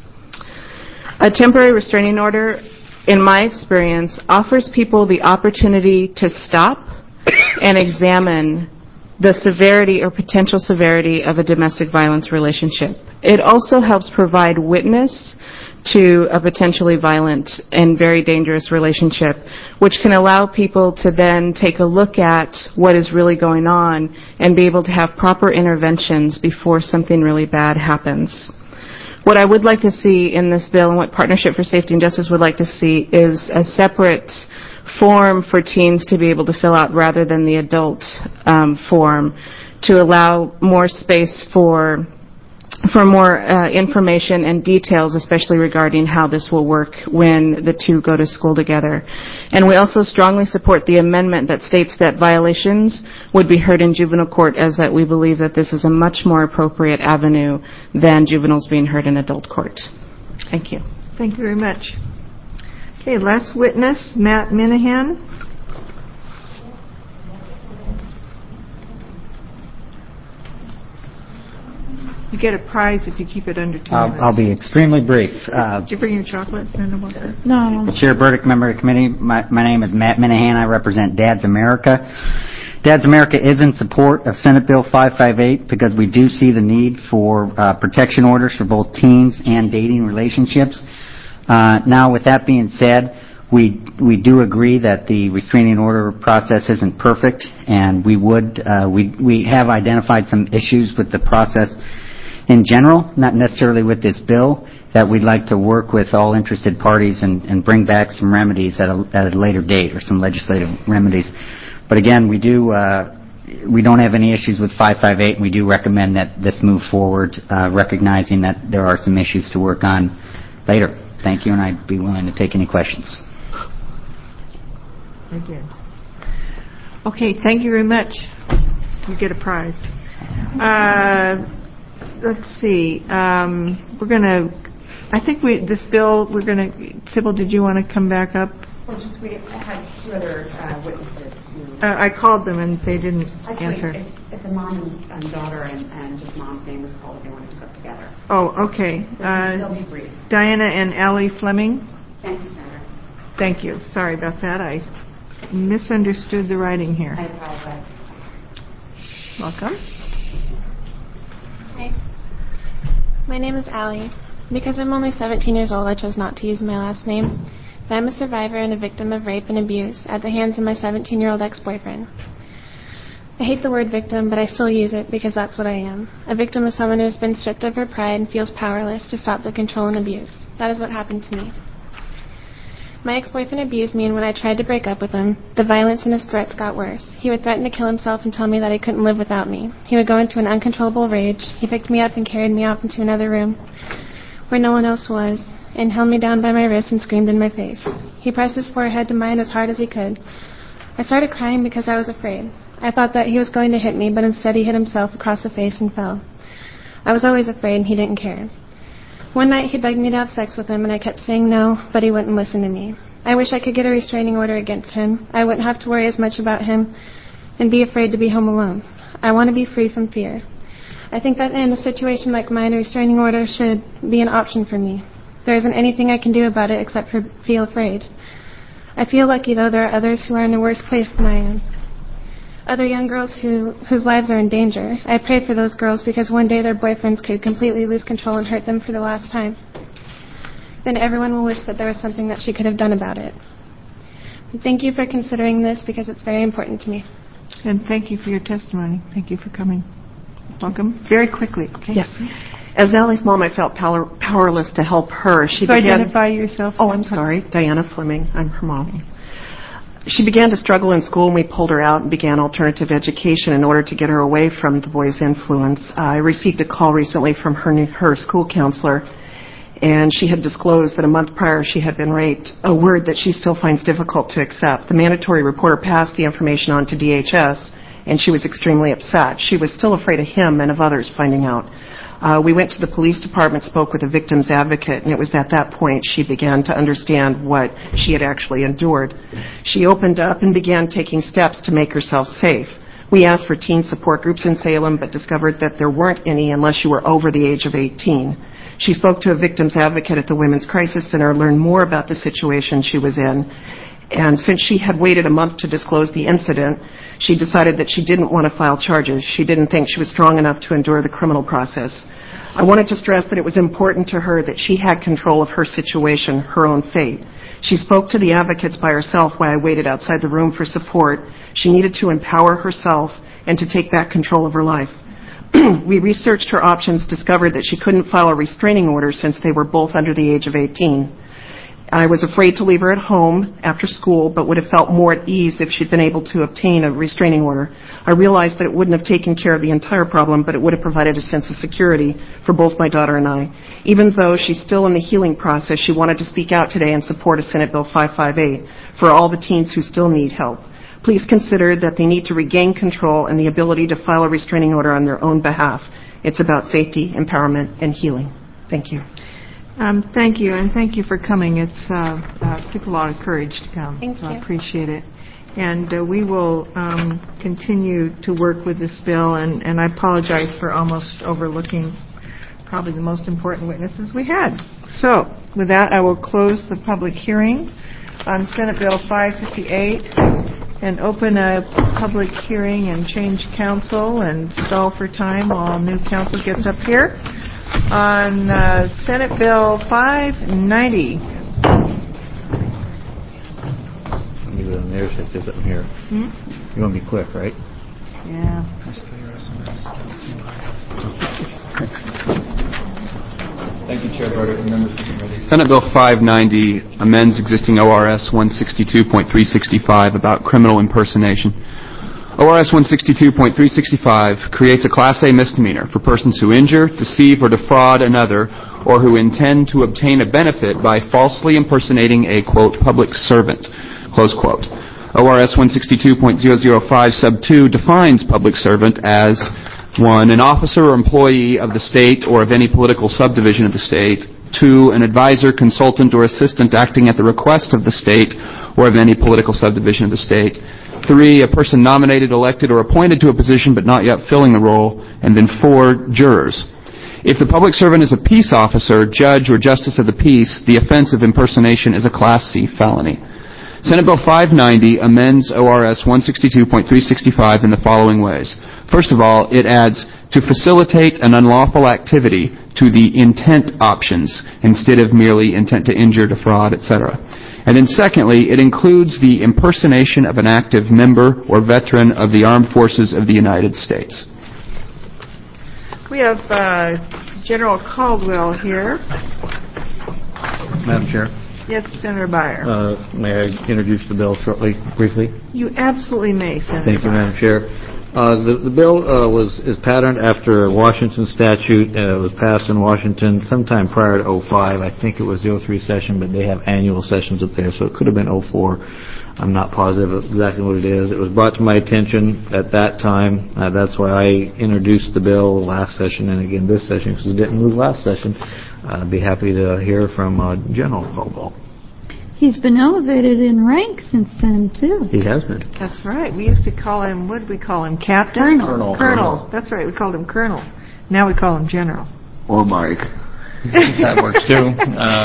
A temporary restraining order, in my experience, offers people the opportunity to stop and examine the severity or potential severity of a domestic violence relationship. It also helps provide witness to a potentially violent and very dangerous relationship, which can allow people to then take a look at what is really going on and be able to have proper interventions before something really bad happens. What I would like to see in this bill, and what Partnership for Safety and Justice would like to see, is a separate form for teens to be able to fill out rather than the adult um, form, to allow more space for for more uh, information and details, especially regarding how this will work when the two go to school together. And we also strongly support the amendment that states that violations would be heard in juvenile court, as that we believe that this is a much more appropriate avenue than juveniles being heard in adult court. Thank you. Thank you very much. Okay, last witness, Matt Minahan. You get a prize if you keep it under two I'll, minutes. I'll be extremely brief. Uh, Did you bring your chocolate? No. No. Chair Burdick, member of the committee, my, my name is Matt Minahan. I represent Dads America. Dads America is in support of Senate Bill five fifty-eight because we do see the need for uh, protection orders for both teens and dating relationships. Uh, now, with that being said, we we do agree that the restraining order process isn't perfect, and we would uh, we we have identified some issues with the process in general, not necessarily with this bill, that we'd like to work with all interested parties and, and bring back some remedies at a, at a later date, or some legislative remedies. But again, we do uh, we don't have any issues with five fifty-eight, and we do recommend that this move forward, uh, recognizing that there are some issues to work on later. Thank you, and I'd be willing to take any questions. Very good. Okay, thank you very much. You get a prize. Uh, let's see, um, we're going to, I think we, this bill, we're going to, Sybil, did you want to come back up? Well, just we had two other uh, witnesses. Who, Uh, I called them and they didn't actually, answer. It's, it's a mom and, and daughter, and, and just mom's name was called if they wanted to go together. Oh, okay. Uh, They'll be brief. Diana and Allie Fleming. Thank you, Senator. Thank you. Sorry about that. I misunderstood the writing here. I apologize. Welcome. Hi. My name is Allie. Because I'm only seventeen years old, I chose not to use my last name. But I'm a survivor and a victim of rape and abuse at the hands of my seventeen-year-old ex-boyfriend. I hate the word victim, but I still use it because that's what I am. A victim is someone who has been stripped of her pride and feels powerless to stop the control and abuse. That is what happened to me. My ex-boyfriend abused me, and when I tried to break up with him, the violence and his threats got worse. He would threaten to kill himself and tell me that he couldn't live without me. He would go into an uncontrollable rage. He picked me up and carried me off into another room where no one else was, and held me down by my wrist and screamed in my face. He pressed his forehead to mine as hard as he could. I started crying because I was afraid. I thought that he was going to hit me, but instead he hit himself across the face and fell. I was always afraid, and he didn't care. One night he begged me to have sex with him, and I kept saying no, but he wouldn't listen to me. I wish I could get a restraining order against him. I wouldn't have to worry as much about him and be afraid to be home alone. I want to be free from fear. I think that in a situation like mine, a restraining order should be an option for me. There isn't anything I can do about it except for feel afraid. I feel lucky, though, there are others who are in a worse place than I am. Other young girls who, whose lives are in danger. I pray for those girls because one day their boyfriends could completely lose control and hurt them for the last time. Then everyone will wish that there was something that she could have done about it. Thank you for considering this because it's very important to me. And thank you for your testimony. Thank you for coming. Welcome. Very quickly, okay? Yes. As Allie's mom, I felt power, powerless to help her. She so began, identify yourself. Oh, I'm sorry. Diana Fleming. I'm her mom. She began to struggle in school, and we pulled her out and began alternative education in order to get her away from the boys' influence. Uh, I received a call recently from her, new, her school counselor, and she had disclosed that a month prior she had been raped, a word that she still finds difficult to accept. The mandatory reporter passed the information on to D H S, and she was extremely upset. She was still afraid of him and of others finding out. Uh, we went to the police department, spoke with a victim's advocate, and it was at that point she began to understand what she had actually endured. She opened up and began taking steps to make herself safe. We asked for teen support groups in Salem, but discovered that there weren't any unless you were over the age of eighteen. She spoke to a victim's advocate at the Women's Crisis Center, learned more about the situation she was in, and since she had waited a month to disclose the incident, she decided that she didn't want to file charges. She didn't think she was strong enough to endure the criminal process. I wanted to stress that it was important to her that she had control of her situation, her own fate. She spoke to the advocates by herself while I waited outside the room for support. She needed to empower herself and to take back control of her life. We researched her options, discovered that she couldn't file a restraining order since they were both under the age of eighteen. I was afraid to leave her at home after school, but would have felt more at ease if she'd been able to obtain a restraining order. I realized that it wouldn't have taken care of the entire problem, but it would have provided a sense of security for both my daughter and I. Even though she's still in the healing process, she wanted to speak out today and support a Senate Bill five fifty-eight for all the teens who still need help. Please consider that they need to regain control and the ability to file a restraining order on their own behalf. It's about safety, empowerment, and healing. Thank you. Um, thank you, and thank you for coming. It's uh, uh, took a lot of courage to come, Thank so you. I appreciate it. And uh, we will um, continue to work with this bill, and, and I apologize for almost overlooking probably the most important witnesses we had. So, with that, I will close the public hearing on Senate Bill five fifty-eight and open a public hearing and change counsel and stall for time while new counsel gets up here on uh, Senate Bill five ninety. Leave it on there, so it says something here. Hmm? You want to be quick, right? Yeah. Thank you, Chair Burdick and members of the committee. Senate Bill five ninety amends existing O R S one sixty-two point three sixty-five about criminal impersonation. O R S one sixty-two point three sixty-five creates a Class A misdemeanor for persons who injure, deceive, or defraud another, or who intend to obtain a benefit by falsely impersonating a, quote, public servant, close quote. O R S one sixty-two point zero zero five sub two defines public servant as One, an officer or employee of the state or of any political subdivision of the state. Two, an advisor, consultant, or assistant acting at the request of the state or of any political subdivision of the state. Three, a person nominated, elected, or appointed to a position but not yet filling the role. And then four, jurors. If the public servant is a peace officer, judge, or justice of the peace, the offense of impersonation is a Class C felony. Senate Bill five ninety amends O R S one sixty-two point three sixty-five in the following ways. First of all, it adds, to facilitate an unlawful activity, to the intent options instead of merely intent to injure, defraud, et cetera. And then secondly, it includes the impersonation of an active member or veteran of the armed forces of the United States. We have uh, General Caldwell here. Madam Chair. Yes, Senator Byer. Uh, may I introduce the bill shortly, briefly? You absolutely may, Senator Thank you, Byer. Madam Chair. Uh, the, the bill uh, was is patterned after a Washington statute. Uh, it was passed in Washington sometime prior to oh five. I think it was the oh three session, but they have annual sessions up there, so it could have been oh four. I'm not positive exactly what it is. It was brought to my attention at that time. Uh, that's why I introduced the bill last session and again this session, because it didn't move last session. I'd be happy to hear from uh, General Caldwell. He's been elevated in rank since then, too. He has been. That's right. We used to call him, what did we call him, Captain? Colonel. Colonel. Colonel. That's right. We called him Colonel. Now we call him General. Or Mike. That works, too.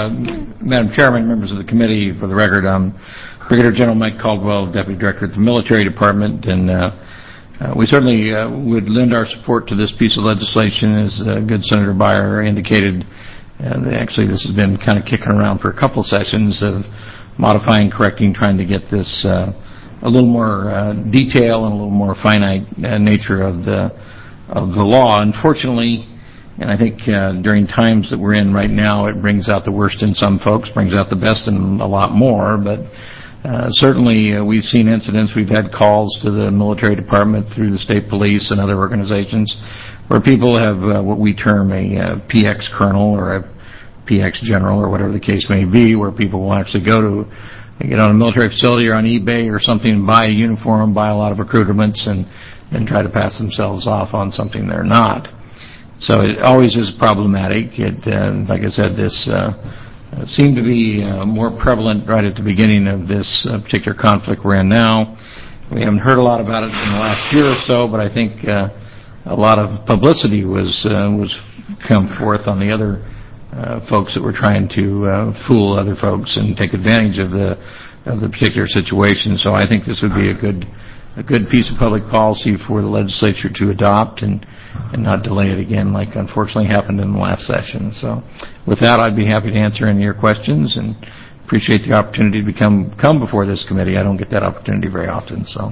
Uh, Madam Chairman, members of the committee, for the record, I'm Brigadier General Mike Caldwell, Deputy Director at the Military Department, and uh, uh, we certainly uh, would lend our support to this piece of legislation, as uh, good Senator Byer indicated. And actually, this has been kind of kicking around for a couple sessions of modifying, correcting, trying to get this uh, a little more uh, detail and a little more finite uh, nature of the of the law. Unfortunately, and I think uh, during times that we're in right now, it brings out the worst in some folks, brings out the best in a lot more. But uh, certainly, uh, we've seen incidents. We've had calls to the military department through the state police and other organizations where people have uh, what we term a uh, P X colonel or a P X general or whatever the case may be, where people will actually go to get on a military facility or on eBay or something and buy a uniform, buy a lot of accoutrements, and then try to pass themselves off on something they're not. So it always is problematic. It, uh, like I said, this uh, seemed to be uh, more prevalent right at the beginning of this uh, particular conflict we're in now. We haven't heard a lot about it in the last year or so, but I think uh, a lot of publicity was uh, was come forth on the other uh, folks that were trying to uh, fool other folks and take advantage of the of the particular situation. So I think this would be a good a good piece of public policy for the legislature to adopt and and not delay it again, like unfortunately happened in the last session. So with that, I'd be happy to answer any of your questions and appreciate the opportunity to become come before this committee. I don't get that opportunity very often, so.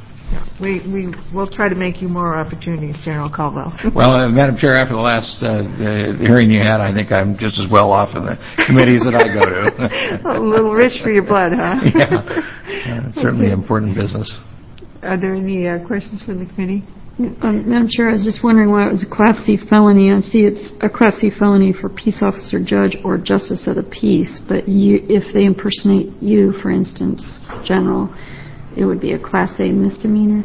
We we will try to make you more opportunities, General Caldwell. Well, uh, Madam Chair, after the last uh, uh, hearing you had, I think I'm just as well off in the committees that I go to. A little rich for your blood, huh? Yeah, uh, it's certainly Okay. important business. Are there any uh, questions from the committee? Um, Madam Chair, I was just wondering why it was a Class C felony. I see it's a Class C felony for peace officer, judge, or justice of the peace, but you, if they impersonate you, for instance, General, it would be a Class A misdemeanor.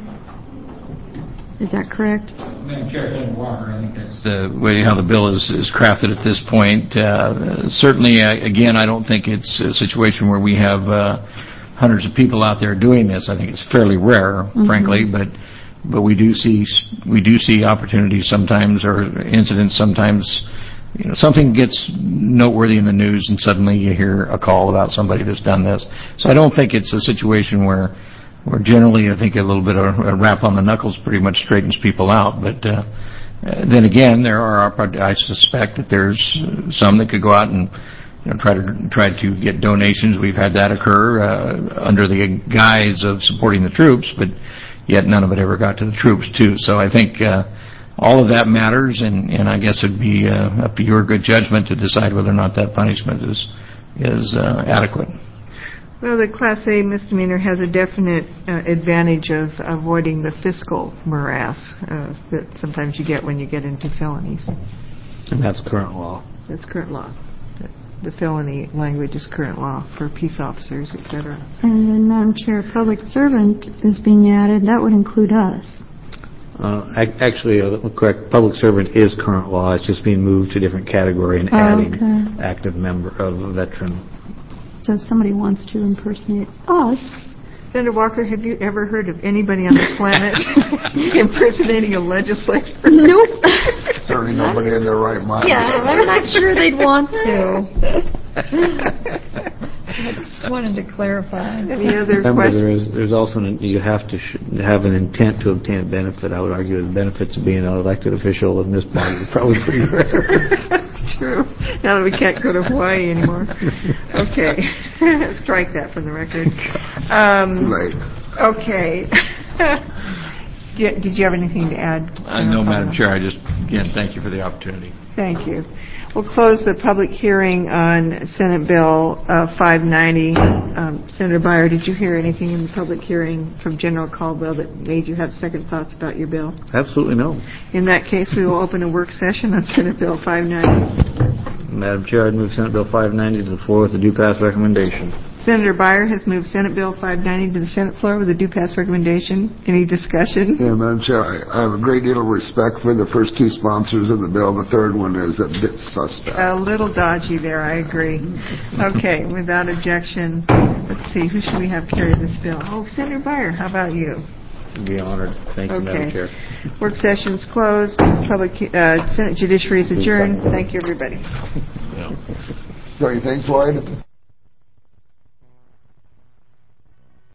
Is that correct? Madam Chair, Senator Walker, I think that's the way how the bill is, is crafted at this point. Uh, certainly, uh, again, I don't think it's a situation where we have uh, hundreds of people out there doing this. I think it's fairly rare, mm-hmm. frankly, but but we do see we do see opportunities sometimes, or incidents sometimes. You know, something gets noteworthy in the news, and suddenly you hear a call about somebody that's done this. So I don't think it's a situation where. Where generally, I think a little bit of a rap on the knuckles pretty much straightens people out. But uh, then again, there are, I suspect that there's some that could go out and you know, try to try to get donations. We've had that occur uh, under the guise of supporting the troops, but yet none of it ever got to the troops too. So I think uh, all of that matters, and, and I guess it'd be uh, up to your good judgment to decide whether or not that punishment is is uh, adequate. Well, the Class A misdemeanor has a definite uh, advantage of avoiding the fiscal morass uh, that sometimes you get when you get into felonies. And that's current law. That's current law. The felony language is current law for peace officers, et cetera. And then, Madam Chair, public servant is being added. That would include us. Uh, ac- Actually, uh, correct, public servant is current law. It's just being moved to a different category and Oh, adding okay. active member of veteran. So if somebody wants to impersonate us, Senator Walker, have you ever heard of anybody on the planet impersonating a legislator? Nope. Certainly nobody in their right mind. Yeah, I'm not sure they'd want to. I just wanted to clarify. Any other Remember, questions? there is, there's also, an, you have to sh- have an intent to obtain a benefit. I would argue the benefits of being an elected official in this body is probably pretty rare. True. Now that we can't go to Hawaii anymore. Okay. Strike that from the record. Um, okay. did, did you have anything to add? Uh, no, Madam Chair. I just, again, thank you for the opportunity. Thank you. We'll close the public hearing on Senate Bill uh, five ninety. Um, Senator Byer, did you hear anything in the public hearing from General Caldwell that made you have second thoughts about your bill? Absolutely no. In that case, we will open a work session on Senate Bill five ninety. Madam Chair, I'd move Senate Bill five ninety to the floor with a due pass recommendation. Senator Byer has moved Senate Bill five ninety to the Senate floor with a due pass recommendation. Any discussion? Yeah, Madam Chair, I, I have a great deal of respect for the first two sponsors of the bill. The third one is a bit suspect. A little dodgy there, I agree. Okay, without objection, let's see, who should we have carry this bill? Oh, Senator Byer, how about you? Be honored. Thank you, Madam Okay. Chair. Work session's closed. Public, uh, Senate Judiciary is adjourned. Thank you, everybody. Don't you think, Floyd?